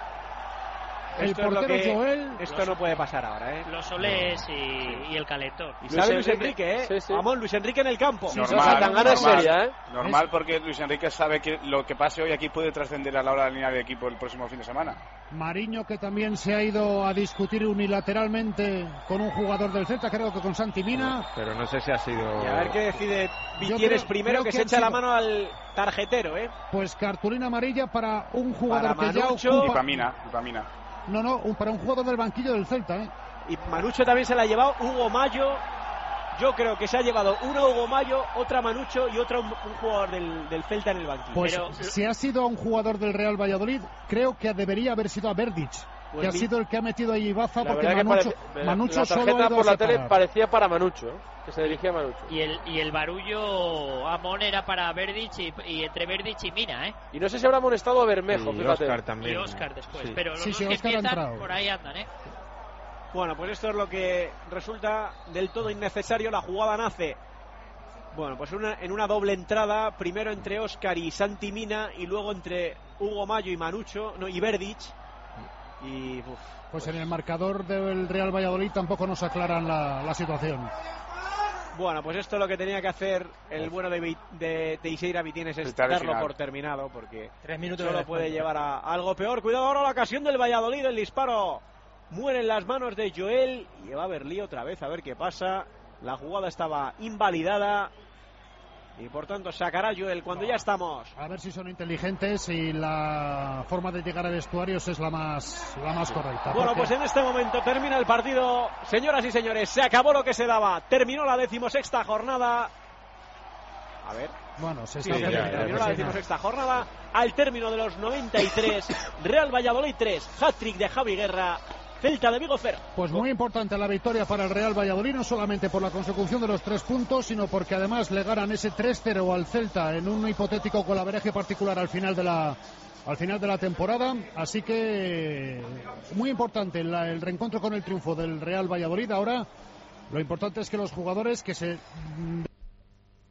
El Esto es lo portero que- Joel. Esto no puede pasar ahora, ¿eh? Los solés y, y el calentón. Y Luis sabe Luis Enrique, Enrique, ¿eh? sí, sí. Amón, Luis Enrique en el campo. Sí, Normal, Esa tangana es normal. seria, ¿eh? Normal, porque Luis Enrique sabe que lo que pase hoy aquí puede trascender a la hora de la línea de equipo el próximo fin de semana. Mariño, que también se ha ido a discutir unilateralmente con un jugador del Celta, creo que con Santi Mina. Pero no sé si ha sido. Y a ver qué decide Yo Vitieres creo- primero, creo que, que se han echa la sido- mano al tarjetero, ¿eh? Pues cartulina amarilla para un jugador Para que ya Manucho. Y ocupa... para Mina, y para Mina. No, no, un- para un jugador del banquillo del Celta, ¿eh? Y Manucho también se la ha llevado Hugo Mayo. Yo creo que se ha llevado una Hugo Mayo, otra Manucho y otra un, un jugador del, del Celta en el banquillo. Pues Pero- si ha sido a un jugador del Real Valladolid, creo que debería haber sido a Verdic, Pues que ha mi- sido el que ha metido ahí Baza, La porque verdad que Manucho, parece- Manucho la solo ha tarjeta ido por a la tele separar. parecía para Manucho, ¿eh? Que se dirigía a Manucho. Y el, y el barullo Amón era para Verdic y, y entre Verdic y Mina, ¿eh? Y no sé si habrá amonestado a Bermejo, Y fíjate. Óscar también. Y Óscar después. Sí. Pero los Sí, dos sí, que Óscar ha empiezan entrado. por ahí andan, ¿eh? Bueno, pues esto es lo que resulta del todo innecesario. La jugada nace, bueno, pues una, en una doble entrada, primero entre Óscar y Santi Mina y luego entre Hugo Mayo y Manucho, no, y Verdic. Y uf, Pues en el marcador del Real Valladolid tampoco nos aclaran la, la situación. bueno, pues esto es lo que tenía que hacer el bueno de, Vi- de Teixeira Vitienes, es Quitar el darlo final. por terminado, porque Tres minutos solo de puede descuento. llevar a algo peor. Cuidado ahora la ocasión del Valladolid, el disparo muere en las manos de Joel y va a haber lío otra vez, a ver qué pasa. La jugada estaba invalidada y por tanto sacará Joel cuando ya estamos. A ver si son inteligentes y la forma de llegar a vestuarios es la más, la más correcta. Bueno, porque- pues en este momento termina el partido. Señoras y señores, se acabó lo que se daba. Terminó la decimosexta jornada. A ver. Bueno, se Sí, está sí, haciendo- terminó la sí, decimosexta jornada. Al término de los noventa y tres, Real Valladolid tres, hat-trick de Javi Guerra, Celta de Vigo cero. Pues muy importante la victoria para el Real Valladolid, no solamente por la consecución de los tres puntos, sino porque además le ganan ese tres cero al Celta en un hipotético golaveraje particular al final de la al final de la temporada. Así que muy importante la- el reencuentro con el triunfo del Real Valladolid. Ahora lo importante es que los jugadores que se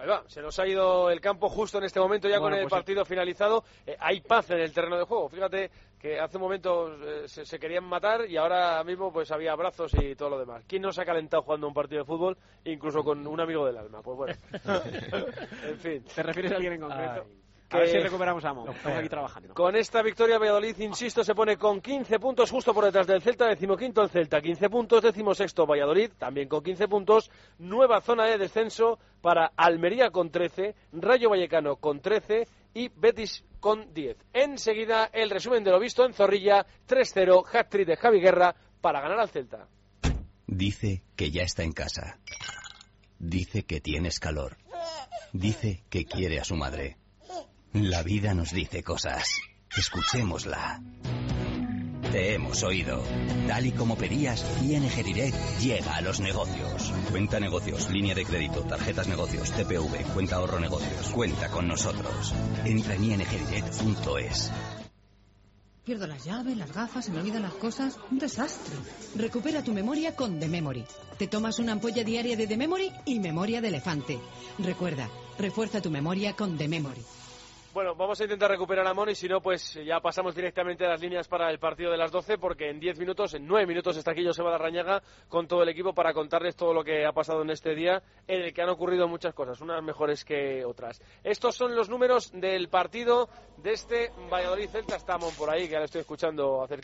va, se nos ha ido el campo justo en este momento, ya Bueno, con el pues partido sí. finalizado. Eh, hay paz en el terreno de juego. Fíjate que hace un momento eh, se, se querían matar y ahora mismo pues había abrazos y todo lo demás. ¿Quién no se ha calentado jugando un partido de fútbol, incluso con un amigo del alma? Pues bueno, en fin. ¿Te refieres a alguien en concreto? Ay. A ver si recuperamos a Mon. Estamos aquí trabajando. Con esta victoria, Valladolid, insisto, se pone con quince puntos, justo por detrás del Celta, decimoquinto el Celta, quince puntos, decimosexto Valladolid, también con quince puntos, nueva zona de descenso para Almería con trece, Rayo Vallecano con trece y Betis con diez. Enseguida, el resumen de lo visto en Zorrilla, tres cero, hat-trick de Javi Guerra para ganar al Celta. Dice que ya está en casa. Dice que tienes calor. Dice que quiere a su madre. La vida nos dice cosas. Escuchémosla. Te hemos oído. Tal y como pedías, I N G Direct llega a los negocios. Cuenta negocios, línea de crédito, tarjetas negocios, T P V, cuenta ahorro negocios. Cuenta con nosotros. Entra en i n g direct punto es. Pierdo las llaves, las gafas, se me olvidan las cosas. Un desastre. Recupera tu memoria con The Memory. Te tomas una ampolla diaria de The Memory y memoria de elefante. Recuerda, refuerza tu memoria con The Memory. Bueno, vamos a intentar recuperar a Mon y si no, pues ya pasamos directamente a las líneas para el partido de las doce, porque en diez minutos, en nueve minutos está aquí Joseba Larrañaga con todo el equipo para contarles todo lo que ha pasado en este día, en el que han ocurrido muchas cosas, unas mejores que otras. Estos son los números del partido de este Valladolid-Celta. Está Mon por ahí, que ahora estoy escuchando hacer...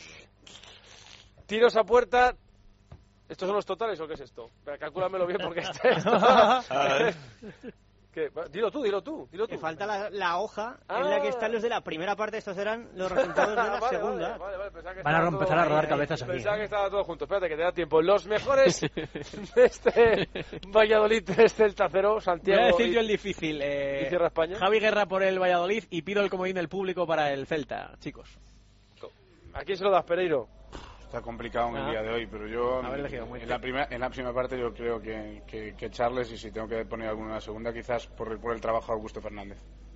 Tiros a puerta... ¿Estos son los totales o qué es esto? Pero calcúlamelo bien porque este es total. ¿Qué? Dilo tú, dilo tú, dilo tú. Me falta la, la hoja ah. en la que están los de la primera parte. Estos eran los resultados de la vale, segunda. Vale, vale, vale. Van a empezar a rodar cabezas aquí. Pensaba ¿eh? que estaba todo junto. Espérate, que te da tiempo. Los mejores de este Valladolid tres Celta cero, Santiago. Voy a decir y, yo el difícil. Eh, y cierra España. Javi Guerra por el Valladolid y pido el comodín del público para el Celta, chicos. ¿A quién se lo das, Pereiro? Está complicado en el Ah. día de hoy, pero yo elegido, en la primera en la primera parte yo creo que, que, que Charles, y si tengo que poner alguna en la segunda, quizás por el, por el trabajo de Augusto Fernández.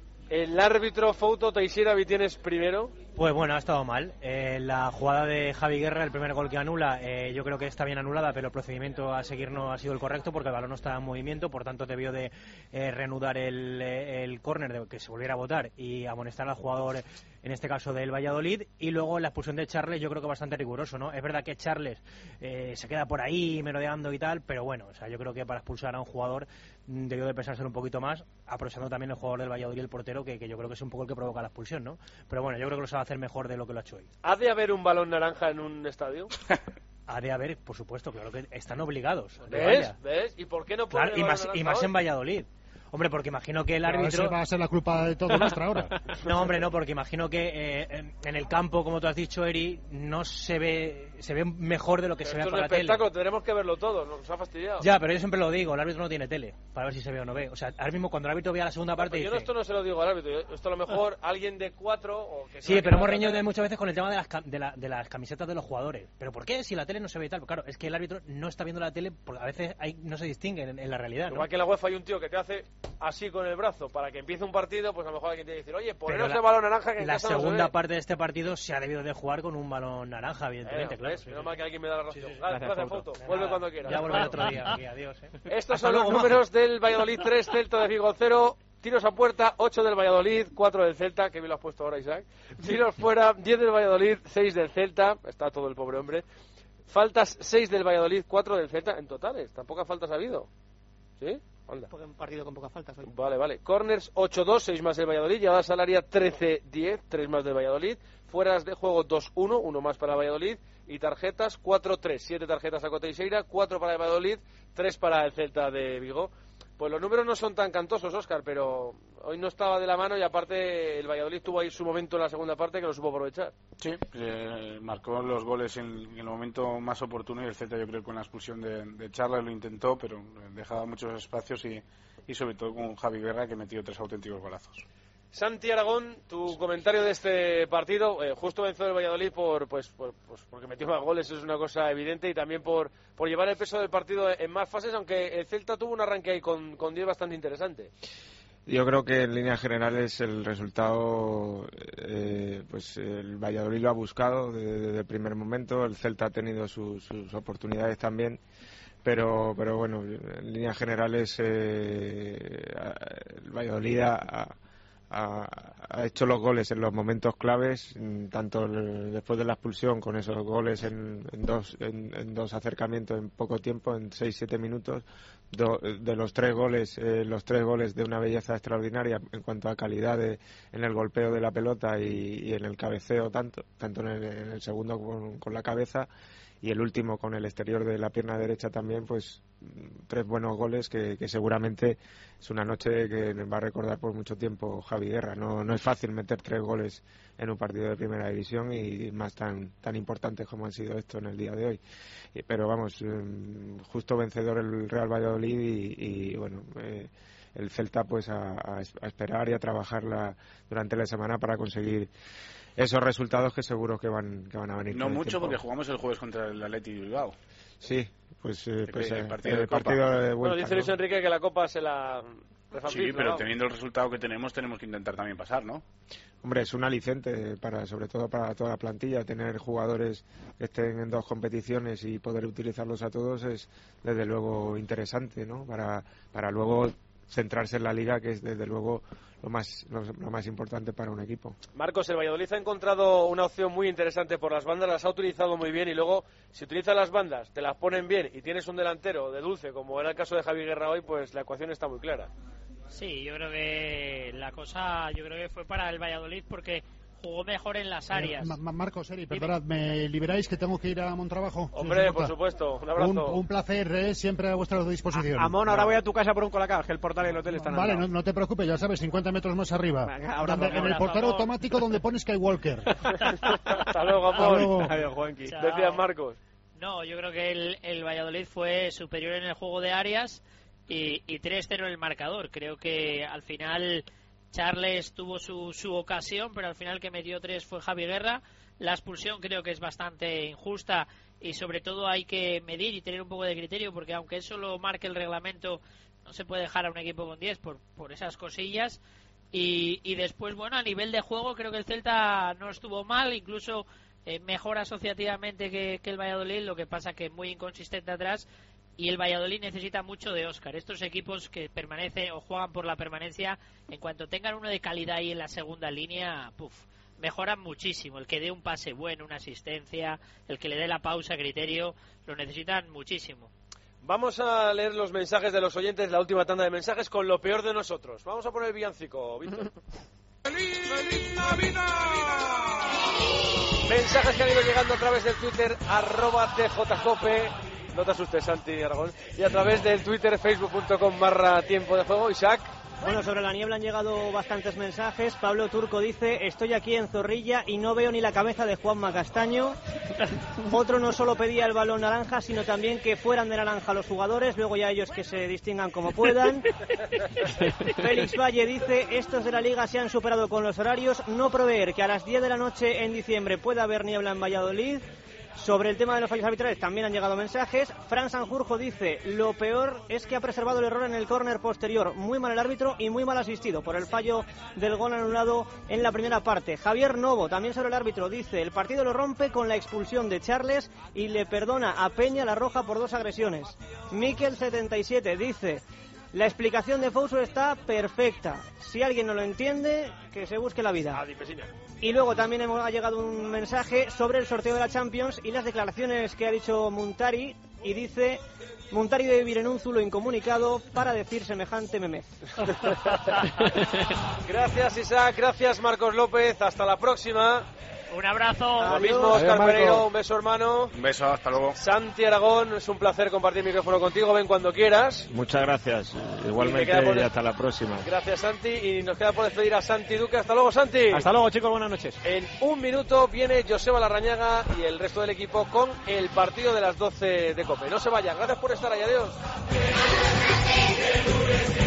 El árbitro Fouto Teixeira Vitienes primero. Pues bueno, ha estado mal. Eh, la jugada de Javi Guerra, el primer gol que anula, eh, yo creo que está bien anulada, pero el procedimiento a seguir no ha sido el correcto porque el balón no estaba en movimiento, por tanto debió de eh, reanudar el, el córner, de que se volviera a votar y amonestar al jugador, en este caso del Valladolid. Y luego la expulsión de Charles, yo creo que bastante riguroso, ¿no? Es verdad que Charles eh, se queda por ahí merodeando y tal, pero bueno, o sea, yo creo que para expulsar a un jugador mm, debió de pensárselo un poquito más, aprovechando también el jugador del Valladolid, el portero, que, que yo creo que es un poco el que provoca la expulsión, ¿no? Pero bueno, yo creo que lo sabe hacer mejor de lo que lo ha hecho hoy. ¿Ha de haber un balón naranja en un estadio? Ha de haber, por supuesto, claro que están obligados. ¿Ves? ¿Ves? ¿Y por qué no ponen claro, y más, y más en Valladolid? Hombre, porque imagino que el Pero árbitro... esa va a ser la culpa de todo nuestra ahora. No, hombre, no, porque imagino que eh, en, en el campo, como tú has dicho, Eri, no se ve se ve mejor de lo que pero se ve esto por es la un tele. espectáculo, tendremos que verlo todo, nos ha fastidiado. Ya, pero yo siempre lo digo, el árbitro no tiene tele, para ver si se ve o no ve. O sea, ahora mismo cuando el árbitro vea la segunda parte Yo dice... no, esto no se lo digo al árbitro, yo- esto a lo mejor alguien de cuatro o que Sí, pero hemos reñido de muchas veces con el tema de las, cam- de, la- de las camisetas de los jugadores. ¿Pero por qué? Si la tele no se ve y tal. Pues claro, es que el árbitro no está viendo la tele porque a veces hay, no se distingue en, en la realidad, ¿no? Igual que en la UEFA hay un tío que te hace así con el brazo para que empiece un partido, pues a lo mejor alguien te dice, oye, poneros Pero el balón naranja que en la casa no se segunda ve. parte de este partido se ha debido de jugar con un balón naranja, evidentemente, Eh, claro. ¿ves? sí, Menos sí. mal que alguien me da la razón. Sí, sí. Gracias, gracias, Fouto. Fouto. Vuelve Nada, cuando quieras. Ya volveré otro día aquí, adiós. ¿eh? Estos Hasta son luego, los majo. números del Valladolid tres, Celta de Vigo cero. Tiros a puerta, ocho del Valladolid, cuatro del Celta, que bien lo has puesto ahora, Isaac. Tiros fuera, diez del Valladolid, seis del Celta. Está todo el pobre hombre. Faltas, seis del Valladolid, cuatro del Celta. En totales, tan pocas faltas ha habido. ¿Sí? Anda. Un partido con pocas faltas hoy. Vale, vale. Corners ocho dos, seis más del Valladolid. Llevadas al área trece diez, tres más del Valladolid. Fueras de juego dos uno, uno más para Valladolid. Y tarjetas cuatro tres, siete tarjetas a Coteixeira, cuatro para el Valladolid, tres para el Celta de Vigo. Pues los números no son tan cantosos, Óscar, pero hoy no estaba de la mano y aparte el Valladolid tuvo ahí su momento en la segunda parte que lo supo aprovechar. Sí, eh, marcó los goles en, en el momento más oportuno y el Celta, yo creo, con la expulsión de, de Charles lo intentó, pero dejaba muchos espacios y, y sobre todo con Javi Guerra, que metió tres auténticos golazos. Santi Aragón, tu comentario de este partido. Eh, justo venció el Valladolid por, pues, por, pues porque metió más goles, eso es una cosa evidente, y también por, por llevar el peso del partido en más fases, aunque el Celta tuvo un arranque ahí con, con diez bastante interesante. Yo creo que en líneas generales el resultado, eh, pues el Valladolid lo ha buscado desde, desde el primer momento, el Celta ha tenido su, sus oportunidades también, pero pero bueno, en líneas generales eh, el Valladolid ha, ha, ha hecho los goles en los momentos claves, tanto el, después de la expulsión, con esos goles en, en, dos, en, en dos acercamientos en poco tiempo, en seis siete minutos. Do, de los tres goles, eh, los tres goles de una belleza extraordinaria en cuanto a calidad de, en el golpeo de la pelota y, y en el cabeceo, tanto tanto en el, en el segundo con, con la cabeza y el último con el exterior de la pierna derecha también, pues tres buenos goles que, que seguramente es una noche que va a recordar por mucho tiempo Javi Guerra. No, no es fácil meter tres goles en un partido de primera división y más tan tan importantes como han sido estos en el día de hoy. Pero vamos, justo vencedor el Real Valladolid y, y bueno, eh, el Celta pues a, a, a esperar y a trabajarla durante la semana para conseguir esos resultados que seguro que van que van a venir. No mucho porque jugamos el jueves contra el Athletic Bilbao. Sí, pues, eh, pues el eh, partido, el de, partido de vuelta. Bueno, dice Luis ¿no? Enrique que la Copa se la... Sí, pero teniendo el resultado que tenemos, tenemos que intentar también pasar, ¿no? Hombre, es un aliciente, para, sobre todo para toda la plantilla, tener jugadores que estén en dos competiciones y poder utilizarlos a todos es desde luego interesante, ¿no? Para, para luego centrarse en la Liga, que es desde luego lo más, lo, lo más importante para un equipo. Marcos, el Valladolid ha encontrado una opción muy interesante por las bandas, las ha utilizado muy bien y luego, si utilizas las bandas, te las ponen bien y tienes un delantero de dulce, como era el caso de Javi Guerra hoy, pues la ecuación está muy clara. Sí, yo creo que la cosa, yo creo que fue para el Valladolid porque jugó mejor en las áreas. Eh, Marcos, Eri, perdonad, ¿me liberáis que tengo que ir a Montrabajo? Hombre, por supuesto, un abrazo. Un, un placer, eh, siempre a vuestra disposición. Amón, ahora voy a tu casa por un colacao, que el portal y el hotel están Vale, al lado. no, no te preocupes, ya sabes, cincuenta metros más arriba. Venga, ahora donde, en el portal automático donde pones Skywalker. Hasta luego, Amón. Adiós, Juanqui. Decía Marcos. No, yo creo que el, el Valladolid fue superior en el juego de áreas y, y tres cero en el marcador. Creo que al final Charles tuvo su, su ocasión, pero al final que metió tres fue Javi Guerra. La expulsión creo que es bastante injusta y sobre todo hay que medir y tener un poco de criterio, porque aunque eso lo marque el reglamento, no se puede dejar a un equipo con diez por, por esas cosillas. Y, y después, bueno, a nivel de juego creo que el Celta no estuvo mal, incluso eh, mejor asociativamente que, que el Valladolid, lo que pasa que muy inconsistente atrás. Y el Valladolid necesita mucho de Óscar. Estos equipos que permanecen o juegan por la permanencia, en cuanto tengan uno de calidad ahí en la segunda línea, puf, mejoran muchísimo. El que dé un pase bueno, una asistencia, el que le dé la pausa a criterio, lo necesitan muchísimo. Vamos a leer los mensajes de los oyentes, la última tanda de mensajes con lo peor de nosotros. Vamos a poner el villancico, Víctor. ¡Feliz, feliz Navidad! Mensajes que han ido llegando a través del Twitter, arroba tjcope. No te asustes, Santi Aragón. Y a través del Twitter, facebook punto com barra tiempo de juego. Isaac. Bueno, sobre la niebla han llegado bastantes mensajes. Pablo Turco dice: estoy aquí en Zorrilla y no veo ni la cabeza de Juanma Castaño. Otro no solo pedía el balón naranja, sino también que fueran de naranja los jugadores, luego ya ellos que se distingan como puedan. Félix Valle dice: estos de la Liga se han superado con los horarios. No prever que a las diez de la noche en diciembre pueda haber niebla en Valladolid. Sobre el tema de los fallos arbitrales también han llegado mensajes. Fran Sanjurjo dice: lo peor es que ha preservado el error en el córner posterior. Muy mal el árbitro y muy mal asistido por el fallo del gol anulado en la primera parte. Javier Novo, también sobre el árbitro, dice: el partido lo rompe con la expulsión de Charles y le perdona a Peña la roja por dos agresiones. Miquel setenta y siete dice: la explicación de Fouso está perfecta. Si alguien no lo entiende, que se busque la vida. Y luego también hemos, ha llegado un mensaje sobre el sorteo de la Champions y las declaraciones que ha dicho Muntari. Y dice: Muntari debe vivir en un zulo incomunicado para decir semejante memez. Gracias, Isaac. Gracias, Marcos López. Hasta la próxima. Un abrazo. Lo mismo, Óscar Pereiro. Un beso, hermano. Un beso, hasta luego. Santi Aragón, es un placer compartir el micrófono contigo. Ven cuando quieras. Muchas gracias. Igualmente, y, por... y hasta la próxima. Gracias, Santi. Y nos queda por despedir a Santi Duque. Hasta luego, Santi. Hasta luego, chicos. Buenas noches. En un minuto viene Joseba Larrañaga y el resto del equipo con el partido de las doce de COPE. No se vayan. Gracias por estar ahí. Adiós.